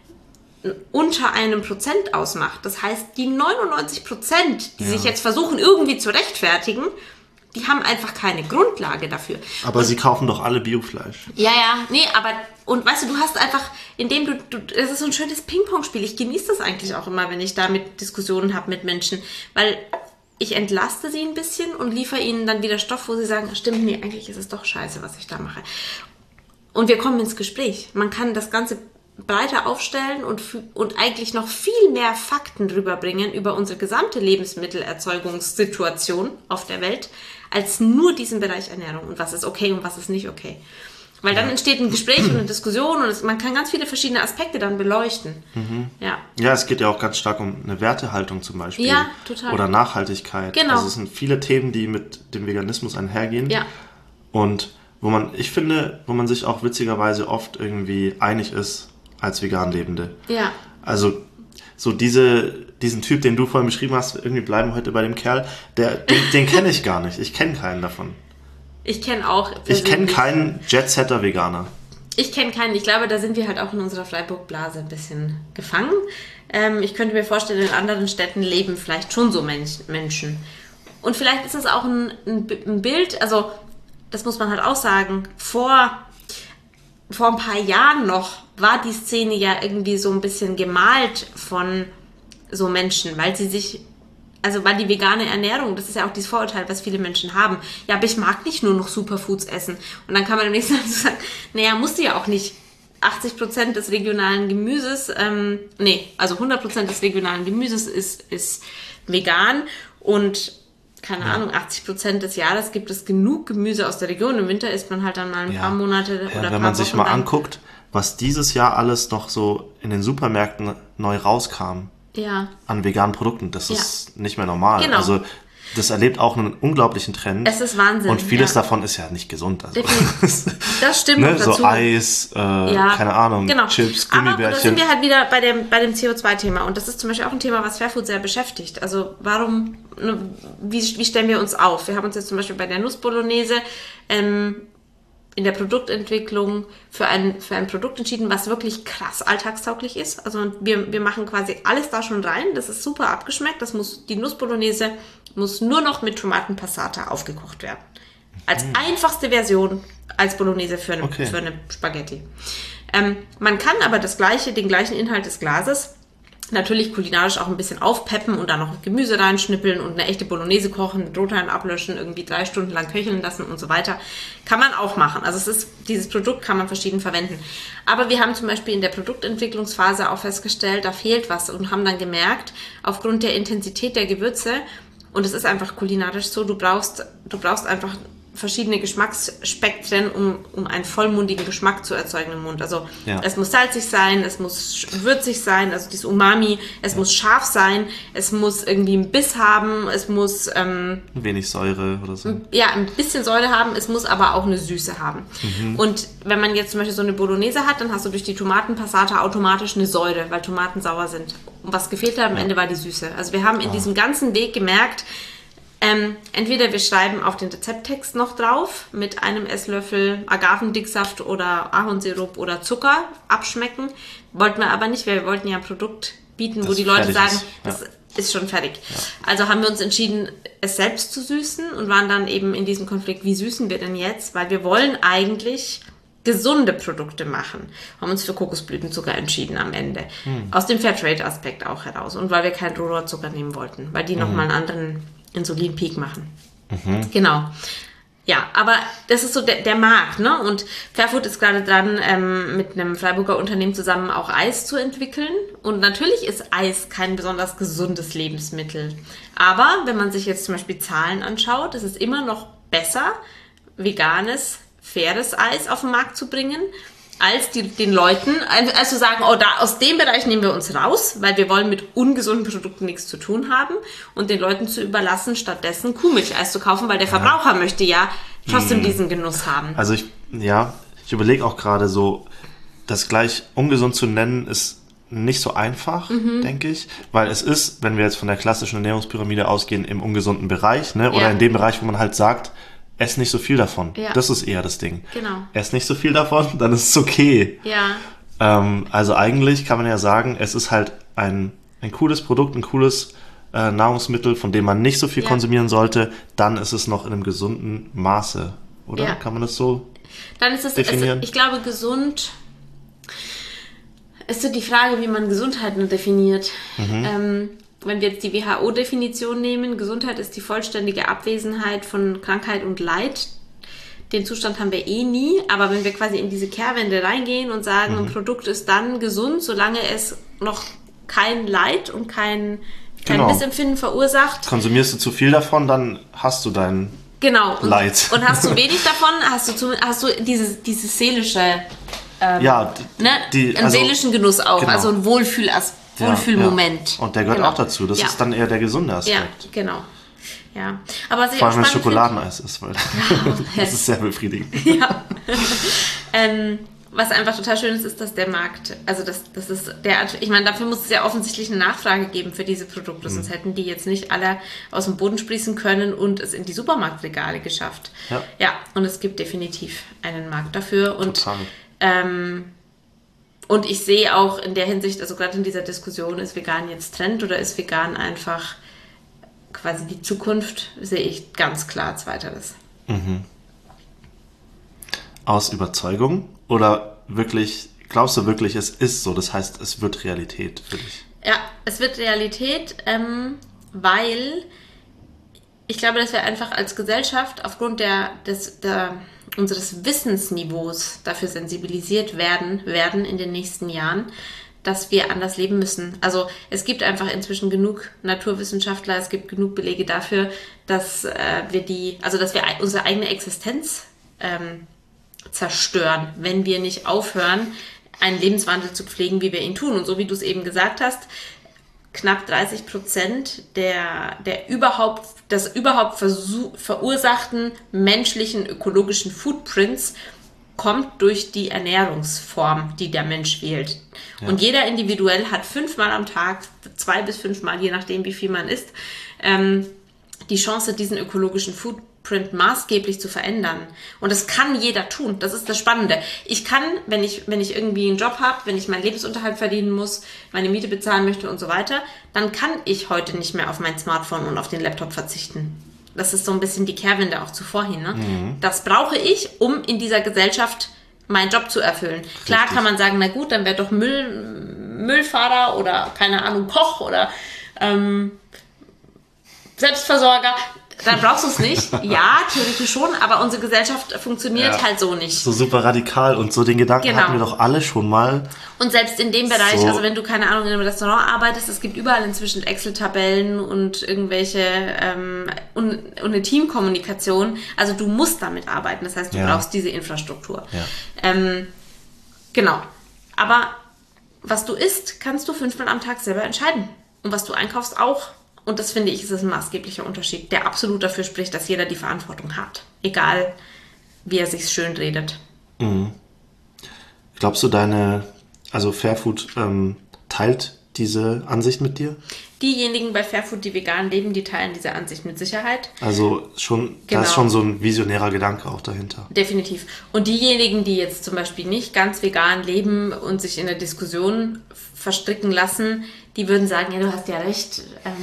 unter einem Prozent ausmacht. Das heißt, die neunundneunzig Prozent, die Ja. sich jetzt versuchen, irgendwie zu rechtfertigen, die haben einfach keine Grundlage dafür. Aber und, sie kaufen doch alle Biofleisch. Ja, ja, nee, aber, und weißt du, du hast einfach, indem du, du das ist so ein schönes Ping-Pong-Spiel. Ich genieße das eigentlich auch immer, wenn ich da mit Diskussionen habe mit Menschen, weil ich entlaste sie ein bisschen und liefere ihnen dann wieder Stoff, wo sie sagen, stimmt, nee, eigentlich ist es doch scheiße, was ich da mache. Und wir kommen ins Gespräch. Man kann das Ganze breiter aufstellen und, und eigentlich noch viel mehr Fakten rüberbringen über unsere gesamte Lebensmittelerzeugungssituation auf der Welt, als nur diesen Bereich Ernährung und was ist okay und was ist nicht okay. Weil dann entsteht ein Gespräch und eine Diskussion und es, man kann ganz viele verschiedene Aspekte dann beleuchten. Mhm. Ja. Ja, es geht ja auch ganz stark um eine Wertehaltung zum Beispiel. Ja, total. Oder Nachhaltigkeit. Genau. Also es sind viele Themen, die mit dem Veganismus einhergehen. Ja. Und wo man, ich finde, wo man sich auch witzigerweise oft irgendwie einig ist als vegan Lebende. Ja. Also so diese, diesen Typ, den du vorhin beschrieben hast, irgendwie bleiben heute bei dem Kerl, der, den, den kenne ich gar nicht. Ich kenne keinen davon. Ich kenne auch. Ich kenne persönlich- keinen Jet-Setter-Veganer. Ich kenne keinen. Ich glaube, da sind wir halt auch in unserer Freiburg-Blase ein bisschen gefangen. Ähm, ich könnte mir vorstellen, in anderen Städten leben vielleicht schon so Mensch, Menschen. Und vielleicht ist es auch ein, ein, ein Bild, also das muss man halt auch sagen, vor, vor ein paar Jahren noch war die Szene ja irgendwie so ein bisschen gemalt von so Menschen, weil sie sich, also weil die vegane Ernährung, das ist ja auch dieses Vorurteil, was viele Menschen haben. Ja, aber ich mag nicht nur noch Superfoods essen. Und dann kann man im nächsten Mal sagen, naja, musst du ja auch nicht. achtzig Prozent des regionalen Gemüses, ähm, nee, also hundert Prozent des regionalen Gemüses ist, ist vegan und keine Ja. Ahnung, achtzig Prozent des Jahres gibt es genug Gemüse aus der Region. Im Winter isst man halt dann mal ein Ja. paar Monate Ja, oder ein paar wenn man sich Wochen mal lang. anguckt, was dieses Jahr alles noch so in den Supermärkten neu rauskam Ja. an veganen Produkten, das Ja. ist nicht mehr normal. Genau. Also das erlebt auch einen unglaublichen Trend. Es ist Wahnsinn. Und vieles ja. davon ist ja nicht gesund. Also. Definitiv. Das stimmt ne, noch dazu. so Eis, äh, Ja, keine Ahnung, genau. Chips, Aber da sind Gummibärchen. wir halt wieder bei dem, bei dem C O zwei Thema. Und das ist zum Beispiel auch ein Thema, was Fairfood sehr beschäftigt. Also warum, ne, wie, wie stellen wir uns auf? Wir haben uns jetzt zum Beispiel bei der Nussbolognese ähm, in der Produktentwicklung für ein, für ein Produkt entschieden, was wirklich krass alltagstauglich ist. Also wir, wir machen quasi alles da schon rein. Das ist super abgeschmeckt. Das muss, die Nussbolognese muss nur noch mit Tomatenpassata aufgekocht werden. Als einfachste Version als Bolognese für eine, Okay. für eine Spaghetti. Ähm, man kann aber das gleiche, den gleichen Inhalt des Glases natürlich kulinarisch auch ein bisschen aufpeppen und da noch Gemüse reinschnippeln und eine echte Bolognese kochen, mit Rotwein ablöschen, irgendwie drei Stunden lang köcheln lassen und so weiter. Kann man auch machen. Also es ist, dieses Produkt kann man verschieden verwenden. Aber wir haben zum Beispiel in der Produktentwicklungsphase auch festgestellt, da fehlt was und haben dann gemerkt, aufgrund der Intensität der Gewürze, und es ist einfach kulinarisch so, du brauchst, du brauchst einfach verschiedene Geschmacksspektren, um, um einen vollmundigen Geschmack zu erzeugen im Mund. Also Ja. es muss salzig sein, es muss sch- würzig sein, also dieses Umami, es muss scharf sein, es muss irgendwie einen Biss haben, es muss ähm, Wenig Säure oder so. ja, ein bisschen Säure haben, es muss aber auch eine Süße haben. Und wenn man jetzt zum Beispiel so eine Bolognese hat, dann hast du durch die Tomatenpassata automatisch eine Säure, weil Tomaten sauer sind. Und was gefehlt hat am Ende war die Süße. Also wir haben in diesem ganzen Weg gemerkt, ähm, entweder wir schreiben auf den Rezepttext noch drauf mit einem Esslöffel Agavendicksaft oder Ahornsirup oder Zucker abschmecken. Wollten wir aber nicht, weil wir wollten ja ein Produkt bieten, wo Das die Leute fertig sagen, ist. Ja. das ist schon fertig. Also haben wir uns entschieden, es selbst zu süßen und waren dann eben in diesem Konflikt, wie süßen wir denn jetzt? Weil wir wollen eigentlich gesunde Produkte machen. Haben uns für Kokosblütenzucker entschieden am Ende. Aus dem Fairtrade-Aspekt auch heraus. Und weil wir keinen Rohrzucker nehmen wollten, weil die nochmal einen anderen Insulinpeak machen. Genau. Ja, aber das ist so der, der Markt, ne? Und Fairfood ist gerade dran, ähm, mit einem Freiburger Unternehmen zusammen auch Eis zu entwickeln. Und natürlich ist Eis kein besonders gesundes Lebensmittel. Aber wenn man sich jetzt zum Beispiel Zahlen anschaut, ist es immer noch besser, veganes, faires Eis auf den Markt zu bringen, als die, den Leuten, also sagen, oh, da, aus dem Bereich nehmen wir uns raus, weil wir wollen mit ungesunden Produkten nichts zu tun haben und den Leuten zu überlassen, stattdessen Kuhmilcheis zu kaufen, weil der Verbraucher ja. möchte ja trotzdem hm. diesen Genuss haben. Also ich, ja, ich überlege auch gerade so, das gleich ungesund zu nennen, ist nicht so einfach, mhm. denke ich, weil es ist, wenn wir jetzt von der klassischen Ernährungspyramide ausgehen, im ungesunden Bereich, ne, oder ja. in dem Bereich, wo man halt sagt, ess nicht so viel davon. Ja. Das ist eher das Ding. Genau. Ess nicht so viel davon, dann ist es okay. Ja. Ähm, also eigentlich kann man ja sagen, es ist halt ein, ein cooles Produkt, ein cooles äh, Nahrungsmittel, von dem man nicht so viel ja. konsumieren sollte, dann ist es noch in einem gesunden Maße, oder? Ja. Kann man das so dann ist es, definieren? Es, ich glaube, gesund ist so die Frage, wie man Gesundheit definiert. Mhm. Ähm, Wenn wir jetzt die W H O-Definition nehmen, Gesundheit ist die vollständige Abwesenheit von Krankheit und Leid. Den Zustand haben wir eh nie, aber wenn wir quasi in diese Kehrwende reingehen und sagen, mhm. ein Produkt ist dann gesund, solange es noch kein Leid und kein, kein genau. Missempfinden verursacht. Konsumierst du zu viel davon, dann hast du dein genau. und, Leid. Und hast du wenig davon, hast du, zu, hast du dieses, dieses seelische, ähm, ja, die, ne? die, einen also, seelischen Genuss auch, genau. also ein Wohlfühlaspekt. Wohlfühlmoment. Ja. Und der gehört genau. auch dazu. Das ja. ist dann eher der gesunde Aspekt. Ja, genau. Ja. Aber vor allem, wenn es Schokoladeneis ist, weil ja, das ist sehr befriedigend. Ja. ähm, was einfach total schön ist, ist, dass der Markt, also das, das ist der, ich meine, dafür muss es ja offensichtlich eine Nachfrage geben für diese Produkte, mhm. sonst hätten die jetzt nicht alle aus dem Boden sprießen können und es in die Supermarktregale geschafft. Ja. Ja, und es gibt definitiv einen Markt dafür. Und total. Ähm, Und ich sehe auch in der Hinsicht, also gerade in dieser Diskussion, ist vegan jetzt Trend oder ist vegan einfach quasi die Zukunft, sehe ich ganz klar zweiteres. Mhm. Aus Überzeugung oder wirklich, glaubst du wirklich, es ist so, das heißt, es wird Realität für dich? Ja, es wird Realität, ähm, weil ich glaube, dass wir einfach als Gesellschaft aufgrund der, des, der unseres Wissensniveaus dafür sensibilisiert werden, werden in den nächsten Jahren, dass wir anders leben müssen. Also es gibt einfach inzwischen genug Naturwissenschaftler, es gibt genug Belege dafür, dass äh, wir die, also dass wir unsere eigene Existenz ähm, zerstören, wenn wir nicht aufhören, einen Lebenswandel zu pflegen, wie wir ihn tun. Und so wie du es eben gesagt hast, knapp dreißig Prozent der, der überhaupt, des überhaupt versuch, verursachten menschlichen ökologischen Footprints kommt durch die Ernährungsform, die der Mensch wählt. Ja. Und jeder individuell hat fünfmal am Tag, zwei bis fünfmal, je nachdem wie viel man isst, ähm, die Chance, diesen ökologischen Footprint maßgeblich zu verändern. Und das kann jeder tun. Das ist das Spannende. Ich kann, wenn ich, wenn ich irgendwie einen Job habe, wenn ich meinen Lebensunterhalt verdienen muss, meine Miete bezahlen möchte und so weiter, dann kann ich heute nicht mehr auf mein Smartphone und auf den Laptop verzichten. Das ist so ein bisschen die Kehrwende auch zuvorhin. Ne? Mhm. Das brauche ich, um in dieser Gesellschaft meinen Job zu erfüllen. Richtig. Klar kann man sagen, na gut, dann wäre doch Müll, Müllfahrer oder, keine Ahnung, Koch oder ähm, Selbstversorger. Dann brauchst du es nicht. Ja, theoretisch schon, aber unsere Gesellschaft funktioniert ja. halt so nicht. So super radikal und so den Gedanken genau. hatten wir doch alle schon mal. Und selbst in dem Bereich, so. also wenn du, keine Ahnung, in einem Restaurant arbeitest, es gibt überall inzwischen Excel-Tabellen und irgendwelche ähm, und, und eine Teamkommunikation. Also du musst damit arbeiten, das heißt, du ja. brauchst diese Infrastruktur. Ja. Ähm, genau. Aber was du isst, kannst du fünfmal am Tag selber entscheiden. Und was du einkaufst auch. Und das, finde ich, ist ein maßgeblicher Unterschied, der absolut dafür spricht, dass jeder die Verantwortung hat. Egal, wie er sich schön redet. Mhm. Glaubst du, deine, also Fairfood ähm, teilt diese Ansicht mit dir? Diejenigen bei Fairfood, die vegan leben, die teilen diese Ansicht mit Sicherheit. Also schon, genau. da ist schon so ein visionärer Gedanke auch dahinter. Definitiv. Und diejenigen, die jetzt zum Beispiel nicht ganz vegan leben und sich in der Diskussion verstricken lassen, die würden sagen, ja, du hast ja recht.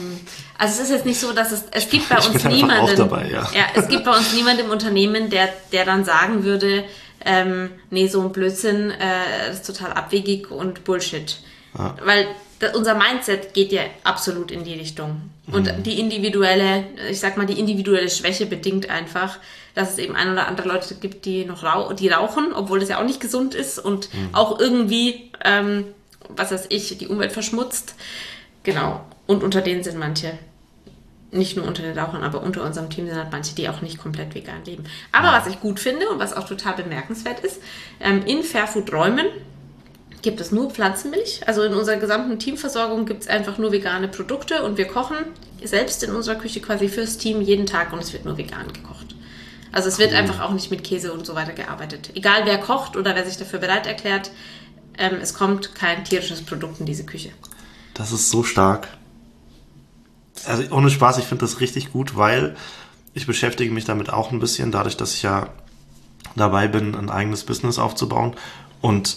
Also es ist jetzt nicht so, dass es, es gibt bei ich uns bin niemanden, auch dabei, ja. ja, es gibt bei uns niemanden im Unternehmen, der, der dann sagen würde, ähm, nee, so ein Blödsinn, äh, das ist total abwegig und Bullshit. Ja. Weil das, unser Mindset geht ja absolut in die Richtung. Und mhm. die individuelle, ich sag mal, die individuelle Schwäche bedingt einfach, dass es eben ein oder andere Leute gibt, die noch rauch, die rauchen, obwohl das ja auch nicht gesund ist und mhm. auch irgendwie, ähm, was weiß ich, die Umwelt verschmutzt. Genau. Und unter denen sind manche nicht nur unter den Rauchern, aber unter unserem Team sind halt manche, die auch nicht komplett vegan leben. Aber ja. was ich gut finde und was auch total bemerkenswert ist, ähm, in Fairfood-Räumen gibt es nur Pflanzenmilch. Also in unserer gesamten Teamversorgung gibt es einfach nur vegane Produkte und wir kochen selbst in unserer Küche quasi fürs Team jeden Tag und es wird nur vegan gekocht. Also es wird cool. einfach auch nicht mit Käse und so weiter gearbeitet. Egal wer kocht oder wer sich dafür bereit erklärt, ähm, es kommt kein tierisches Produkt in diese Küche. Das ist so stark. Also ohne Spaß, ich finde das richtig gut, weil ich beschäftige mich damit auch ein bisschen, dadurch, dass ich ja dabei bin, ein eigenes Business aufzubauen. Und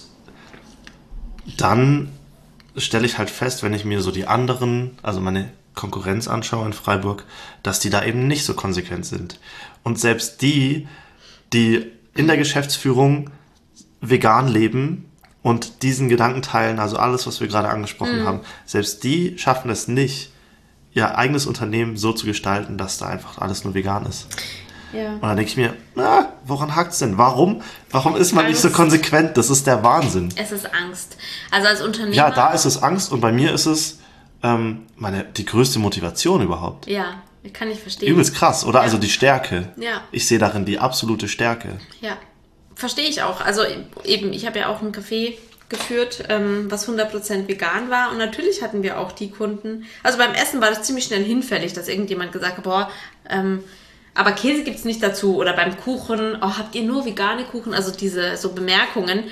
dann stelle ich halt fest, wenn ich mir so die anderen, also meine Konkurrenz anschaue in Freiburg, dass die da eben nicht so konsequent sind. Und selbst die, die in der Geschäftsführung vegan leben und diesen Gedanken teilen, also alles, was wir gerade angesprochen mhm. haben, selbst die schaffen es nicht, ihr eigenes Unternehmen so zu gestalten, dass da einfach alles nur vegan ist. Ja. Und dann denke ich mir, na, woran hakt es denn? Warum? Warum ist man Angst. Nicht so konsequent? Das ist der Wahnsinn. Es ist Angst. Also als Unternehmer... Ja, da ist es Angst und bei mir ist es ähm, meine, die größte Motivation überhaupt. Ja, kann ich verstehen. Übelst krass, oder? Ja. Also die Stärke. Ja. Ich sehe darin die absolute Stärke. Ja, verstehe ich auch. Also eben, ich habe ja auch ein Café geführt, ähm, was hundert Prozent vegan war. Und natürlich hatten wir auch die Kunden. Also beim Essen war das ziemlich schnell hinfällig, dass irgendjemand gesagt hat, boah, ähm, aber Käse gibt's nicht dazu. Oder beim Kuchen, oh, habt ihr nur vegane Kuchen? Also diese so Bemerkungen.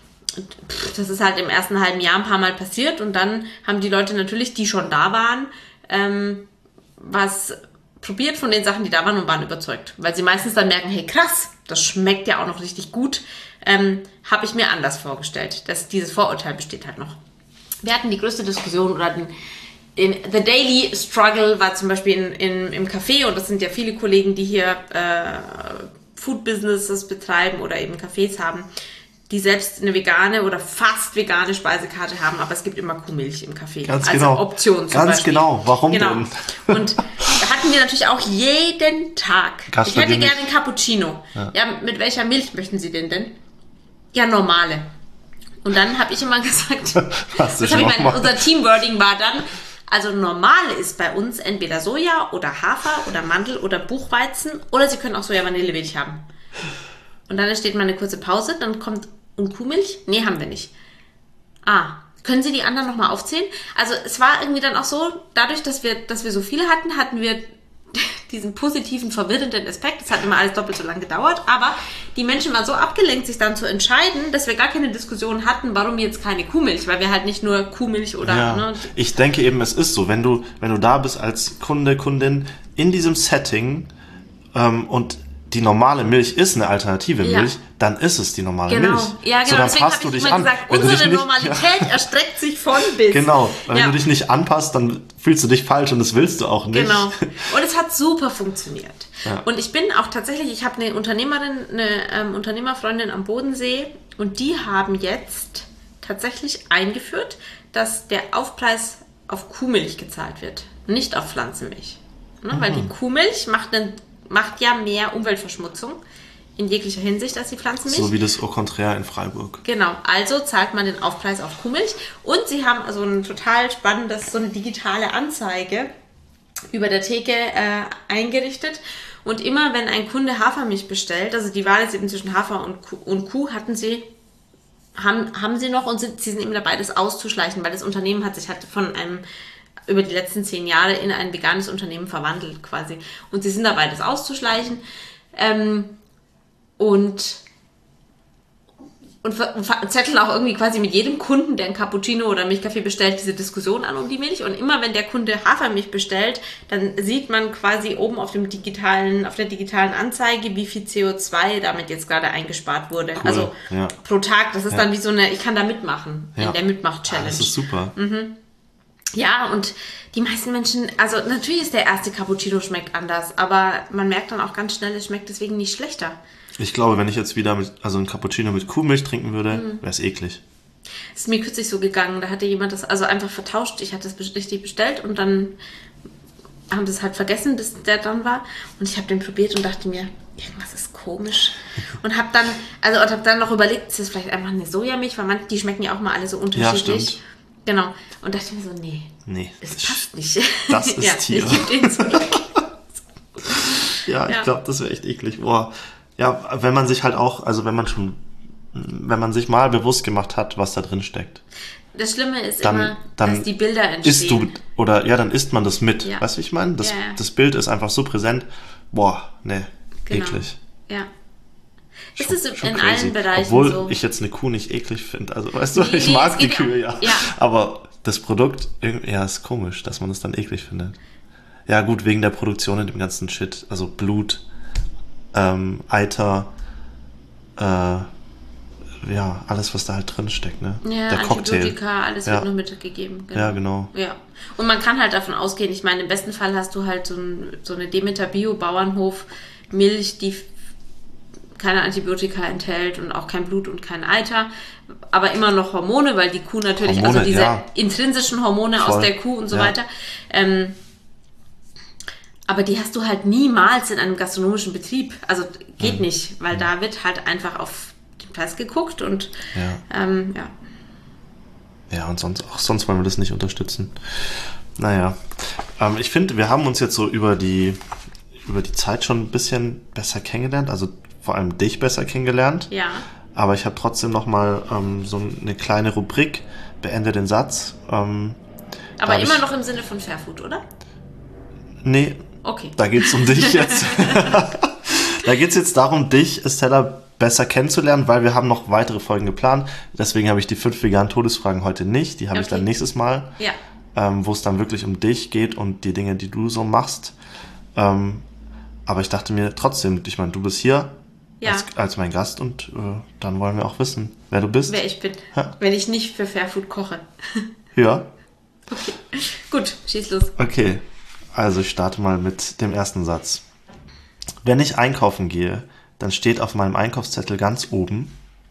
Pff, das ist halt im ersten halben Jahr ein paar Mal passiert. Und dann haben die Leute natürlich, die schon da waren, ähm, was probiert von den Sachen, die da waren und waren überzeugt. Weil sie meistens dann merken, hey krass, das schmeckt ja auch noch richtig gut. Ähm, habe ich mir anders vorgestellt. Dass dieses Vorurteil besteht halt noch. Wir hatten die größte Diskussion oder den, den The Daily Struggle war zum Beispiel in, in, im Café und das sind ja viele Kollegen, die hier äh, Food Businesses betreiben oder eben Cafés haben, die selbst eine vegane oder fast vegane Speisekarte haben, aber es gibt immer Kuhmilch im Café. Ganz als genau. Option zum Ganz Beispiel. genau. Warum genau. denn? Und da hatten wir natürlich auch jeden Tag. Ich hätte gerne einen Cappuccino. Ja. ja, mit welcher Milch möchten Sie den denn? Ja, normale. Und dann habe ich immer gesagt, das ich mein, unser Teamwording war dann, also normale ist bei uns entweder Soja oder Hafer oder Mandel oder Buchweizen oder Sie können auch Soja-Vanillemilch haben. Und dann entsteht mal eine kurze Pause, dann kommt, und Kuhmilch? Nee, haben wir nicht. Ah, können Sie die anderen nochmal aufzählen? Also es war irgendwie dann auch so, dadurch, dass wir, dass wir so viele hatten, hatten wir diesen positiven, verwirrenden Aspekt. Es hat immer alles doppelt so lang gedauert, aber die Menschen waren so abgelenkt, sich dann zu entscheiden, dass wir gar keine Diskussion hatten, warum jetzt keine Kuhmilch, weil wir halt nicht nur Kuhmilch oder... Ja, ne, ich denke eben, es ist so, wenn du, wenn du da bist als Kunde, Kundin in diesem Setting ähm, und die normale Milch ist eine alternative ja. Milch, dann ist es die normale genau. Milch. Ja, genau. So, dann deswegen passt habe du ich dich immer an. gesagt, wenn unsere nicht, Normalität ja. erstreckt sich von bis. Genau, wenn ja. du dich nicht anpasst, dann fühlst du dich falsch und das willst du auch nicht. Genau. Und es hat super funktioniert. Ja. Und ich bin auch tatsächlich, ich habe eine Unternehmerin, eine ähm, Unternehmerfreundin am Bodensee und die haben jetzt tatsächlich eingeführt, dass der Aufpreis auf Kuhmilch gezahlt wird, nicht auf Pflanzenmilch. Ne? Mhm. Weil die Kuhmilch macht, einen, macht ja mehr Umweltverschmutzung in jeglicher Hinsicht als die Pflanzenmilch. So wie das Au contraire in Freiburg. Genau, also zahlt man den Aufpreis auf Kuhmilch und sie haben also ein total spannendes, so eine digitale Anzeige über der Theke äh, eingerichtet und immer wenn ein Kunde Hafermilch bestellt, also die Wahl ist eben zwischen Hafer und Kuh, und Kuh hatten sie, haben, haben sie noch und sind, sie sind eben dabei, das auszuschleichen, weil das Unternehmen hat sich halt von einem über die letzten zehn Jahre in ein veganes Unternehmen verwandelt quasi und sie sind dabei, das auszuschleichen. Ähm, Und, und, und zetteln auch irgendwie quasi mit jedem Kunden, der einen Cappuccino oder Milchkaffee bestellt, diese Diskussion an um die Milch. Und immer wenn der Kunde Hafermilch bestellt, dann sieht man quasi oben auf dem digitalen, auf der digitalen Anzeige, wie viel C O zwei damit jetzt gerade eingespart wurde. Cool. Also ja. pro Tag. Das ist ja. dann wie so eine, ich kann da mitmachen ja. in der Mitmach-Challenge. Ah, das ist super. Mhm. Ja, und die meisten Menschen, also natürlich ist der erste Cappuccino schmeckt anders, aber man merkt dann auch ganz schnell, es schmeckt deswegen nicht schlechter. Ich glaube, wenn ich jetzt wieder mit, also ein Cappuccino mit Kuhmilch trinken würde, mhm. wäre es eklig. Es ist mir kürzlich so gegangen, da hatte jemand das also einfach vertauscht. Ich hatte das richtig bestellt und dann haben sie es halt vergessen, bis der dran war. Und ich habe den probiert und dachte mir, irgendwas ist komisch. Und habe dann, also und habe dann noch überlegt, ist das vielleicht einfach eine Sojamilch, weil man, die schmecken ja auch mal alle so unterschiedlich. Ja, stimmt. Genau. Und dachte mir so, nee, Nee. es passt nicht. Das ist ja, Tier. Ich gebe den zurück. Ja, ich Ja. glaube, das wäre echt eklig. Boah. Ja, wenn man sich halt auch, also wenn man schon, wenn man sich mal bewusst gemacht hat, was da drin steckt. Das Schlimme ist Dann- immer, dann dass die Bilder entstehen. Isst du, oder ja, dann isst man das mit. Ja. Weißt du, wie ich meine? Das, Ja, ja. das Bild ist einfach so präsent. Boah, ne, Genau. eklig. Ja. Ist Schon- es schon in crazy. allen Bereichen Obwohl so? ich jetzt eine Kuh nicht eklig finde. Also, weißt du, Nee, ich nee, mag es die geht Kühe, ja- ja. ja. Aber das Produkt, irgendwie- ja, ist komisch, dass man es dann eklig findet. Ja, gut, wegen der Produktion und dem ganzen Shit. Also Blut, ähm, Eiter, äh, ja, alles, was da halt drin steckt, ne? Ja, der Cocktail. Antibiotika, alles Ja. wird nur mitgegeben. Genau. Ja, genau. Ja. Und man kann halt davon ausgehen, ich meine, im besten Fall hast du halt so, ein, so eine Demeter Bio-Bauernhof Milch, die f- keine Antibiotika enthält und auch kein Blut und kein Eiter, aber immer noch Hormone, weil die Kuh natürlich, Hormone, also diese ja. intrinsischen Hormone aus Voll. der Kuh und so Ja. weiter. Ähm, aber die hast du halt niemals in einem gastronomischen Betrieb. Also geht Mhm. nicht, weil da wird halt einfach auf den Preis geguckt und Ja. ähm, ja. Ja, und sonst, auch sonst wollen wir das nicht unterstützen. Naja, ähm, ich finde, wir haben uns jetzt so über die, über die Zeit schon ein bisschen besser kennengelernt, also vor allem dich besser kennengelernt. Ja. Aber ich habe trotzdem nochmal ähm, so eine kleine Rubrik, beende den Satz. Ähm, Aber da hab immer ich, noch im Sinne von Fairfood, oder? Nee, Okay. da geht's um dich jetzt. Da geht's jetzt darum, dich, Estella, besser kennenzulernen, weil wir haben noch weitere Folgen geplant. Deswegen habe ich die fünf veganen Todesfragen heute nicht. Die habe ich Okay. dann nächstes Mal. Ja. Ähm, wo es dann wirklich um dich geht und die Dinge, die du so machst. Ähm, aber ich dachte mir trotzdem, ich meine, du bist hier Ja. als, als mein Gast und äh, dann wollen wir auch wissen, wer du bist. Wer ich bin. Ja. Wenn ich nicht für Fairfood koche. Ja, Okay. Gut, schieß los. okay. Also ich starte mal mit dem ersten Satz. Wenn ich einkaufen gehe, dann steht auf meinem Einkaufszettel ganz oben: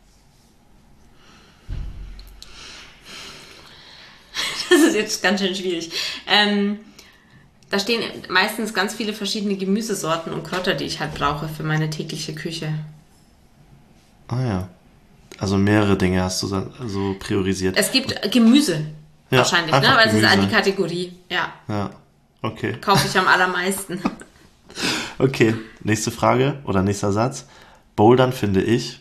Das ist jetzt ganz schön schwierig. Ähm, da stehen meistens ganz viele verschiedene Gemüsesorten und Kräuter, die ich halt brauche für meine tägliche Küche. Ah ja. Also mehrere Dinge hast du so so priorisiert. Es gibt Gemüse. Ja, Wahrscheinlich, ne? einfach Weil es ist Gemüse. die Kategorie. Ja. Ja, okay. Kaufe ich am allermeisten. Okay, nächste Frage oder nächster Satz. Bouldern finde ich.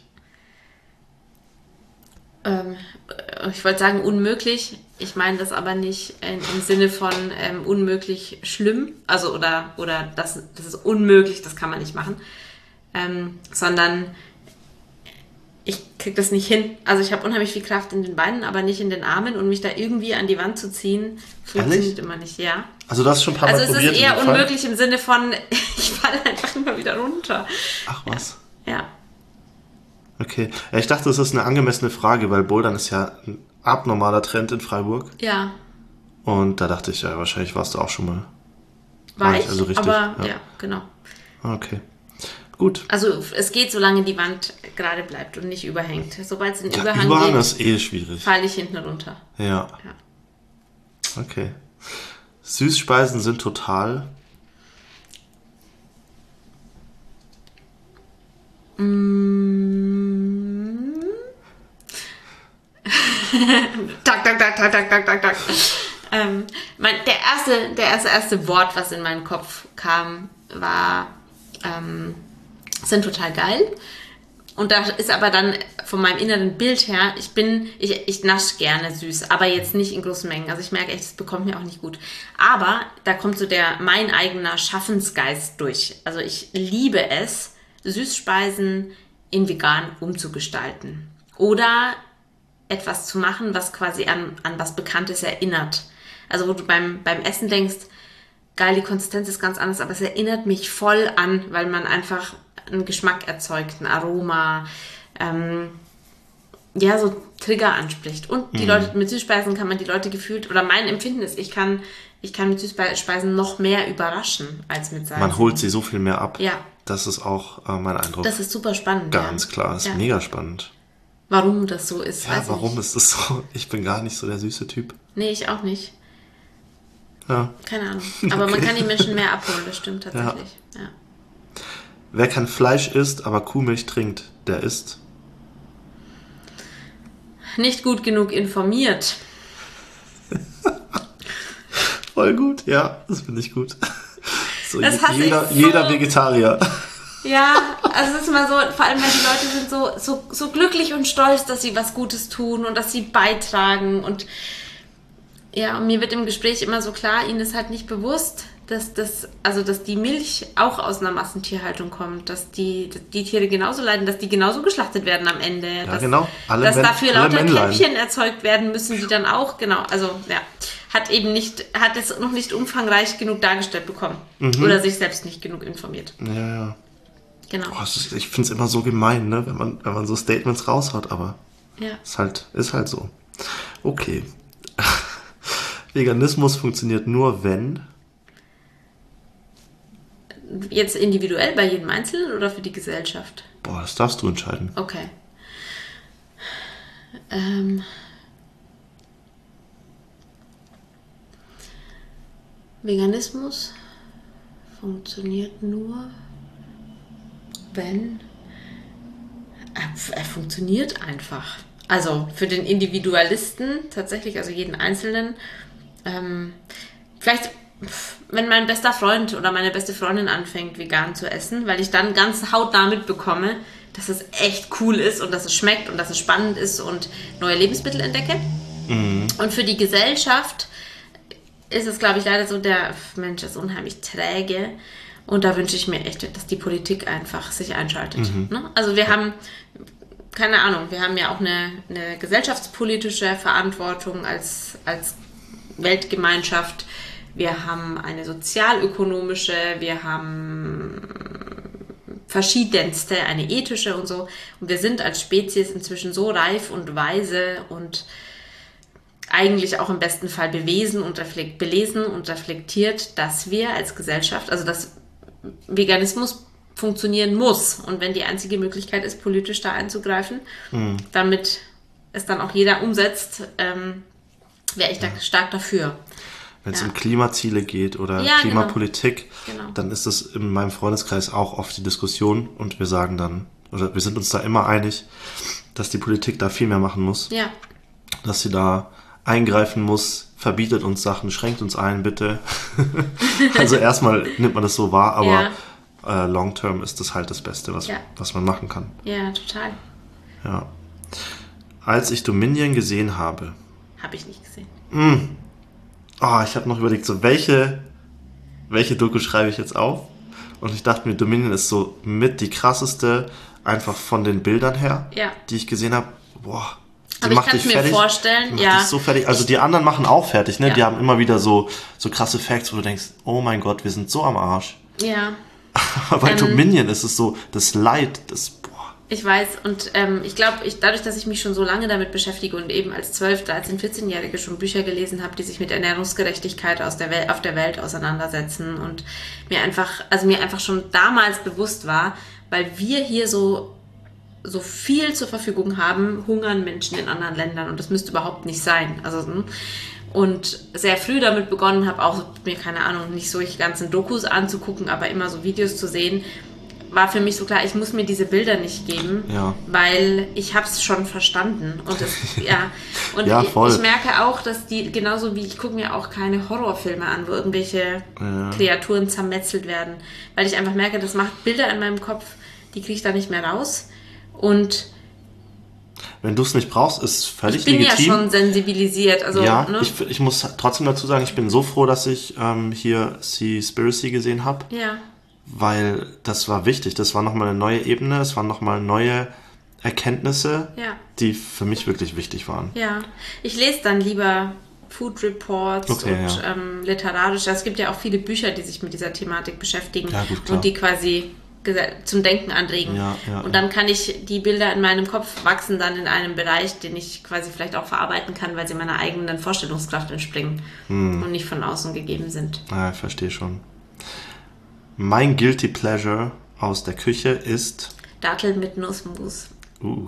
ähm, ich wollte sagen unmöglich. Ich meine das aber nicht in, im Sinne von ähm, unmöglich schlimm. Also oder, oder das, das ist unmöglich, das kann man nicht machen. Ähm, sondern ich kriege das nicht hin. Also ich habe unheimlich viel Kraft in den Beinen, aber nicht in den Armen. Und mich da irgendwie an die Wand zu ziehen, funktioniert Ehrlich? immer nicht. Ja. Also du hast schon ein paar Also Mal es probiert. ist in eher dem Fall. unmöglich im Sinne von, ich falle einfach immer wieder runter. Ach was. Ja. Okay. Ja, ich dachte, das ist eine angemessene Frage, weil Bouldern ist ja ein abnormaler Trend in Freiburg. Ja. Und da dachte ich, ja, wahrscheinlich warst du auch schon mal. War War ich ich, also richtig, aber ja. ja, genau. Okay. Gut. Also es geht, solange die Wand gerade bleibt und nicht überhängt. Sobald es in den Ja, Überhang Überhang geht, ist eh schwierig. falle ich hinten runter. Ja. Ja. Okay. Süßspeisen sind total. Tak, tak, tak, tak, tak, tak, tak, tak. Ähm, mein, der erste, der erste, erste Wort, was in meinen Kopf kam, war, ähm, sind total geil. Und da ist aber dann von meinem inneren Bild her, ich bin, ich, ich nasche gerne süß, aber jetzt nicht in großen Mengen. Also ich merke echt, das bekommt mir auch nicht gut. Aber da kommt so der, mein eigener Schaffensgeist durch. Also ich liebe es, Süßspeisen in vegan umzugestalten. Oder etwas zu machen, was quasi an, an was Bekanntes erinnert. Also wo du beim, beim Essen denkst, geil, die Konsistenz ist ganz anders, aber es erinnert mich voll an, weil man einfach einen Geschmack erzeugt, ein Aroma, ähm, ja, so Trigger anspricht. Und die Leute, mit Süßspeisen kann man die Leute gefühlt, oder mein Empfinden ist, ich kann, ich kann mit Süßspeisen noch mehr überraschen als mit Salz. Man holt sie so viel mehr ab. Ja. Das ist auch äh, mein Eindruck. Das ist super spannend. Ganz ja. klar, ist Ja. mega spannend. Warum das so ist, Ja, weiß ich warum nicht. ist das so? Ich bin gar nicht so der süße Typ. Nee, ich auch nicht. Ja. Keine Ahnung. Aber man kann die Menschen mehr abholen, das stimmt tatsächlich. Ja. Wer kein Fleisch isst, aber Kuhmilch trinkt, der isst. Nicht gut genug informiert. Voll gut, ja, das finde ich gut. So, Das hasse jeder, ich so. jeder Vegetarier. Ja, also es ist immer so, vor allem wenn die Leute sind so, so, so glücklich und stolz, dass sie was Gutes tun und dass sie beitragen. Und ja, und mir wird im Gespräch immer so klar, ihnen ist halt nicht bewusst, dass das, also dass die Milch auch aus einer Massentierhaltung kommt, dass die, dass die Tiere genauso leiden, dass die genauso geschlachtet werden am Ende. Ja, dass, genau. Alle dass Men- dafür alle lauter Männlein. Kälbchen erzeugt werden müssen, die dann auch, genau, also ja, hat eben nicht, hat es noch nicht umfangreich genug dargestellt bekommen. Mhm. Oder sich selbst nicht genug informiert. Ja, ja. Genau. Oh, es ist, ich finde es immer so gemein, ne, wenn man, wenn man so Statements raushaut, aber Ja. ist halt, ist halt so. Okay. Veganismus funktioniert nur, wenn... Jetzt individuell bei jedem Einzelnen oder für die Gesellschaft? Boah, das darfst du entscheiden. Okay. Ähm. Veganismus funktioniert nur, wenn er, er funktioniert einfach. Also für den Individualisten tatsächlich, also jeden Einzelnen. Ähm, vielleicht, wenn mein bester Freund oder meine beste Freundin anfängt, vegan zu essen, weil ich dann ganz hautnah mitbekomme, dass es echt cool ist und dass es schmeckt und dass es spannend ist und neue Lebensmittel entdecke. Mhm. Und für die Gesellschaft ist es, glaube ich, leider so, der Mensch ist unheimlich träge. Und da wünsche ich mir echt, dass die Politik einfach sich einschaltet. Mhm. Ne? Also wir haben, keine Ahnung, wir haben ja auch eine, eine gesellschaftspolitische Verantwortung als, als Weltgemeinschaft. Wir haben eine sozialökonomische, wir haben verschiedenste, eine ethische und so. Und wir sind als Spezies inzwischen so reif und weise und eigentlich auch im besten Fall bewesen und reflekt, belesen und reflektiert, dass wir als Gesellschaft, also dass Veganismus funktionieren muss. Und wenn die einzige Möglichkeit ist, politisch da einzugreifen, mhm. damit es dann auch jeder umsetzt, ähm, wäre ich da ja. stark dafür. Wenn es ja. um Klimaziele geht oder ja, Klimapolitik, genau. Genau. dann ist das in meinem Freundeskreis auch oft die Diskussion und wir sagen dann, oder wir sind uns da immer einig, dass die Politik da viel mehr machen muss. Ja. Dass sie da eingreifen muss, verbietet uns Sachen, schränkt uns ein, bitte. Also erstmal nimmt man das so wahr, aber ja. äh, long term ist das halt das Beste, was, ja. was man machen kann. Ja, total. Ja. Als ich Dominion gesehen habe... Habe ich nicht gesehen. Mh, oh, ich habe noch überlegt, so welche, welche Doku schreibe ich jetzt auf? Und ich dachte mir, Dominion ist so mit die krasseste, einfach von den Bildern her, ja. die ich gesehen habe. Boah. Die Aber macht ich kann es mir fertig, vorstellen, die macht ja. dich so fertig. Also die anderen machen auch fertig, ne? Ja. Die haben immer wieder so, so krasse Facts, wo du denkst, oh mein Gott, wir sind so am Arsch. Ja. Aber bei ähm, Dominion ist es so, das Leid, das, boah. Ich weiß und ähm, ich glaube, ich, dadurch, dass ich mich schon so lange damit beschäftige und eben als zwölf-, dreizehn-, vierzehnjährige schon Bücher gelesen habe, die sich mit Ernährungsgerechtigkeit aus der Welt, auf der Welt auseinandersetzen und mir einfach, also mir einfach schon damals bewusst war, weil wir hier so so viel zur Verfügung haben, hungern Menschen in anderen Ländern und das müsste überhaupt nicht sein. Also und sehr früh damit begonnen habe, auch mir, keine Ahnung, nicht so die ganzen Dokus anzugucken, aber immer so Videos zu sehen, war für mich so klar, ich muss mir diese Bilder nicht geben, ja. weil ich habe es schon verstanden. Und, das, ja, und ja, ich, ich merke auch, dass die, genauso wie ich gucke mir auch keine Horrorfilme an, wo irgendwelche ja. Kreaturen zermetzelt werden, weil ich einfach merke, das macht Bilder in meinem Kopf, die kriege ich da nicht mehr raus. Und wenn du es nicht brauchst, ist völlig legitim. Ich bin legitim. ja schon sensibilisiert. Also, ja, ne? ich, ich muss trotzdem dazu sagen, ich bin so froh, dass ich ähm, hier Seaspiracy gesehen habe. Ja. Weil das war wichtig. Das war nochmal eine neue Ebene. Es waren nochmal neue Erkenntnisse, ja. die für mich wirklich wichtig waren. Ja, ich lese dann lieber Food Reports okay, und ja. ähm, literarisch. Es gibt ja auch viele Bücher, die sich mit dieser Thematik beschäftigen ja, gut, klar. und die quasi zum Denken anregen. Ja, ja, und dann kann ich die Bilder in meinem Kopf wachsen dann in einem Bereich, den ich quasi vielleicht auch verarbeiten kann, weil sie meiner eigenen Vorstellungskraft entspringen hm. und nicht von außen gegeben sind. Ja, ich verstehe schon. Mein Guilty Pleasure aus der Küche ist... Datteln mit Nussmus. Uh.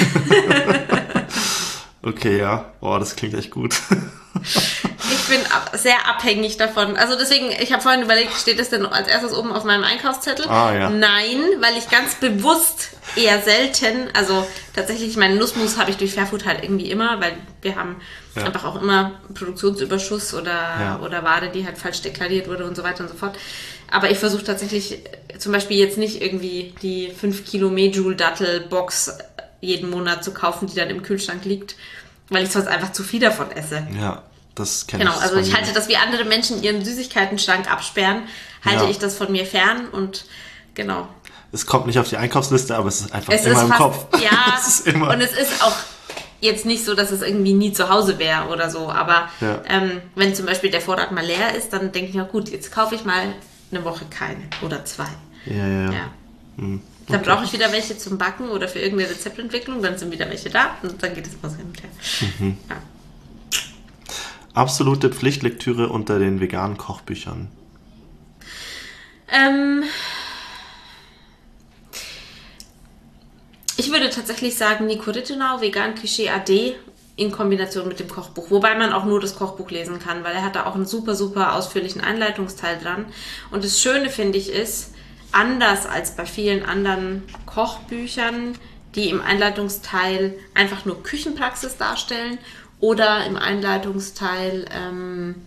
Okay, ja. Boah, das klingt echt gut. Ich bin ab, sehr abhängig davon. Also deswegen, ich habe vorhin überlegt, steht das denn als erstes oben auf meinem Einkaufszettel? Ah, ja. Nein, weil ich ganz bewusst eher selten. Also tatsächlich, meine Nussmus habe ich durch Fairfood halt irgendwie immer, weil wir haben ja. einfach auch immer Produktionsüberschuss oder, ja. oder Ware, die halt falsch deklariert wurde und so weiter und so fort. Aber ich versuche tatsächlich zum Beispiel jetzt nicht irgendwie die fünf Kilo Medjool-Dattel-Box jeden Monat zu kaufen, die dann im Kühlschrank liegt, weil ich sonst einfach zu viel davon esse. Ja, das kenne genau, ich. Genau, also ich halte das, wie andere Menschen ihren Süßigkeiten-Schrank absperren, halte ja. ich das von mir fern und genau. Es kommt nicht auf die Einkaufsliste, aber es ist einfach es immer ist im fast, Kopf. Ja, es ist immer. Und es ist auch jetzt nicht so, dass es irgendwie nie zu Hause wäre oder so, aber ja. ähm, wenn zum Beispiel der Vorrat mal leer ist, dann denke ich mir, gut, jetzt kaufe ich mal eine Woche keine oder zwei. Ja, ja, ja. ja. Hm. Dann Okay. brauche ich wieder welche zum Backen oder für irgendeine Rezeptentwicklung, dann sind wieder welche da und dann geht es immer so hin und her. Mhm. Ja. Absolute Pflichtlektüre unter den veganen Kochbüchern. Ähm, ich würde tatsächlich sagen, Nico Rittenau, Vegan Klischee A D in Kombination mit dem Kochbuch. Wobei man auch nur das Kochbuch lesen kann, weil er hat da auch einen super, super ausführlichen Einleitungsteil dran. Und das Schöne, finde ich, ist, anders als bei vielen anderen Kochbüchern, die im Einleitungsteil einfach nur Küchenpraxis darstellen oder im Einleitungsteil ähm,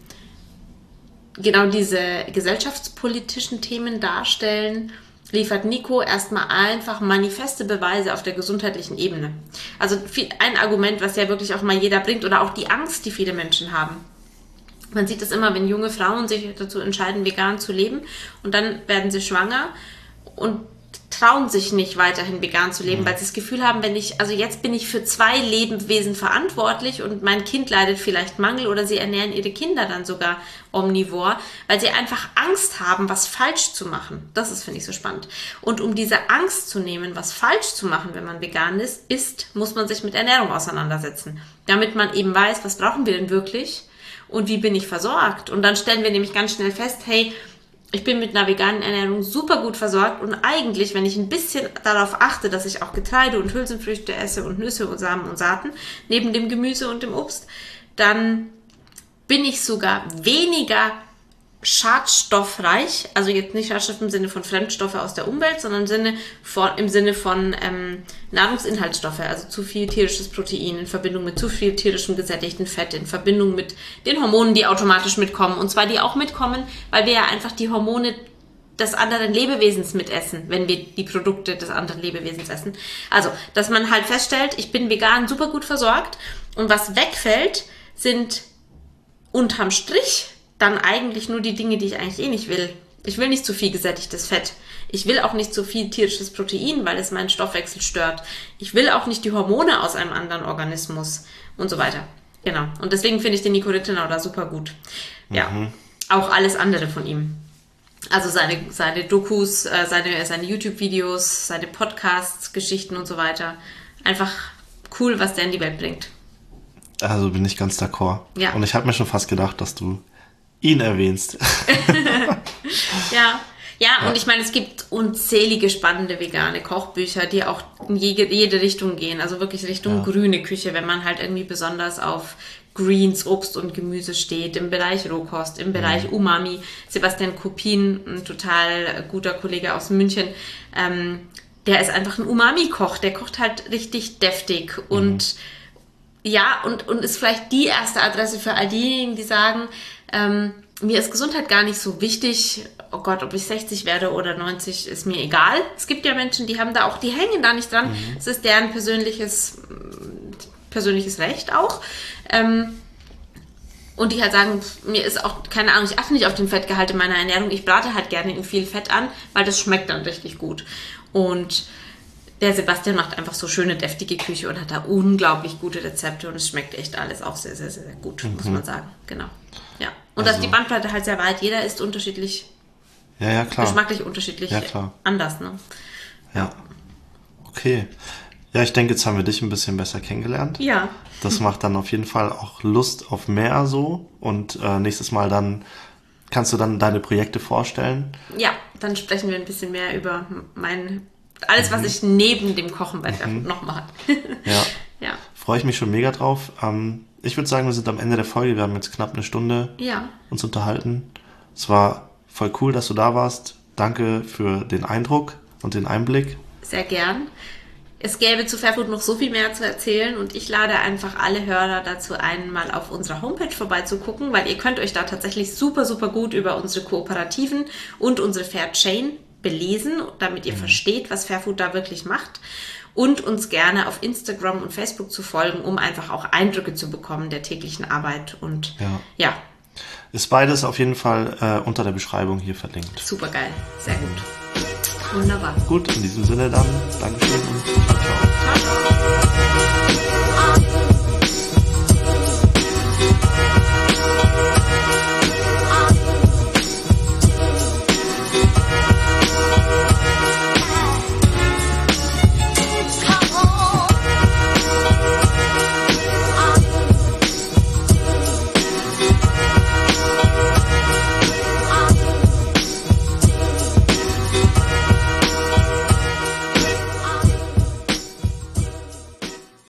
genau diese gesellschaftspolitischen Themen darstellen, liefert Nico erstmal einfach manifeste Beweise auf der gesundheitlichen Ebene. Also viel, ein Argument, was ja wirklich auch mal jeder bringt, oder auch die Angst, die viele Menschen haben. Man sieht es immer, wenn junge Frauen sich dazu entscheiden, vegan zu leben und dann werden sie schwanger und trauen sich nicht weiterhin vegan zu leben, mhm. weil sie das Gefühl haben, wenn ich, also jetzt bin ich für zwei Lebewesen verantwortlich und mein Kind leidet vielleicht Mangel oder sie ernähren ihre Kinder dann sogar omnivor, weil sie einfach Angst haben, was falsch zu machen. Das ist, finde ich, so spannend. Und um diese Angst zu nehmen, was falsch zu machen, wenn man vegan ist, ist, muss man sich mit Ernährung auseinandersetzen. Damit man eben weiß, was brauchen wir denn wirklich und wie bin ich versorgt. Und dann stellen wir nämlich ganz schnell fest, hey, ich bin mit einer veganen Ernährung super gut versorgt und eigentlich, wenn ich ein bisschen darauf achte, dass ich auch Getreide und Hülsenfrüchte esse und Nüsse und Samen und Saaten, neben dem Gemüse und dem Obst, dann bin ich sogar weniger schadstoffreich, also jetzt nicht Schadstoff im Sinne von Fremdstoffe aus der Umwelt, sondern im Sinne von, im Sinne von ähm, Nahrungsinhaltsstoffe, also zu viel tierisches Protein in Verbindung mit zu viel tierischem gesättigten Fett, in Verbindung mit den Hormonen, die automatisch mitkommen. Und zwar die auch mitkommen, weil wir ja einfach die Hormone des anderen Lebewesens mitessen, wenn wir die Produkte des anderen Lebewesens essen. Also, dass man halt feststellt, ich bin vegan super gut versorgt und was wegfällt, sind unterm Strich dann eigentlich nur die Dinge, die ich eigentlich eh nicht will. Ich will nicht zu viel gesättigtes Fett. Ich will auch nicht zu viel tierisches Protein, weil es meinen Stoffwechsel stört. Ich will auch nicht die Hormone aus einem anderen Organismus und so weiter. Genau. Und deswegen finde ich den Nico Rittenau da super gut. Ja. Mhm. Auch alles andere von ihm. Also seine, seine Dokus, äh, seine, seine YouTube-Videos, seine Podcasts, Geschichten und so weiter. Einfach cool, was der in die Welt bringt. Also bin ich ganz d'accord. Ja. Und ich habe mir schon fast gedacht, dass du ihn erwähnst. ja. ja, ja, und ich meine, es gibt unzählige spannende vegane Kochbücher, die auch in jede, jede Richtung gehen. Also wirklich Richtung ja. grüne Küche, wenn man halt irgendwie besonders auf Greens, Obst und Gemüse steht, im Bereich Rohkost, im Bereich mhm. Umami. Sebastian Kopin, ein total guter Kollege aus München, ähm, der ist einfach ein Umami-Koch. Der kocht halt richtig deftig mhm. und ja, und, und ist vielleicht die erste Adresse für all diejenigen, die sagen, ähm, mir ist Gesundheit gar nicht so wichtig. Oh Gott, ob ich sechzig werde oder neunzig, ist mir egal. Es gibt ja Menschen, die haben da auch, die hängen da nicht dran. Es mhm. ist deren persönliches, persönliches Recht auch. Ähm, und die halt sagen, mir ist auch, keine Ahnung, ich achte nicht auf den Fettgehalt in meiner Ernährung. Ich brate halt gerne in viel Fett an, weil das schmeckt dann richtig gut. Und der Sebastian macht einfach so schöne, deftige Küche und hat da unglaublich gute Rezepte und es schmeckt echt alles auch sehr, sehr, sehr, sehr gut, mhm. muss man sagen. Genau. Ja. Und also, dass die Bandbreite halt sehr weit, jeder ist unterschiedlich, ja, ja, klar. geschmacklich unterschiedlich ja, klar. anders, ne? Ja. Okay. Ja, ich denke, jetzt haben wir dich ein bisschen besser kennengelernt. Ja. Das macht dann auf jeden Fall auch Lust auf mehr so und äh, nächstes Mal dann kannst du dann deine Projekte vorstellen. Ja, dann sprechen wir ein bisschen mehr über mein alles, was mhm. ich neben dem Kochen bei Fairfood mhm. noch mache. ja. ja. Freue ich mich schon mega drauf. Ähm, ich würde sagen, wir sind am Ende der Folge. Wir haben jetzt knapp eine Stunde ja. uns unterhalten. Es war voll cool, dass du da warst. Danke für den Eindruck und den Einblick. sehr gern. Es gäbe zu Fairfood noch so viel mehr zu erzählen und ich lade einfach alle Hörer dazu ein, mal auf unserer Homepage vorbeizugucken, weil ihr könnt euch da tatsächlich super, super gut über unsere Kooperativen und unsere Fair Chain belesen, damit ihr mhm. versteht, was Fairfood da wirklich macht. Und uns gerne auf Instagram und Facebook zu folgen, um einfach auch Eindrücke zu bekommen der täglichen Arbeit. Und ja, ja. Ist beides auf jeden Fall äh, unter der Beschreibung hier verlinkt. Super geil, sehr gut. Wunderbar. Gut, in diesem Sinne dann, Dankeschön und ciao, ciao. Ciao, ciao.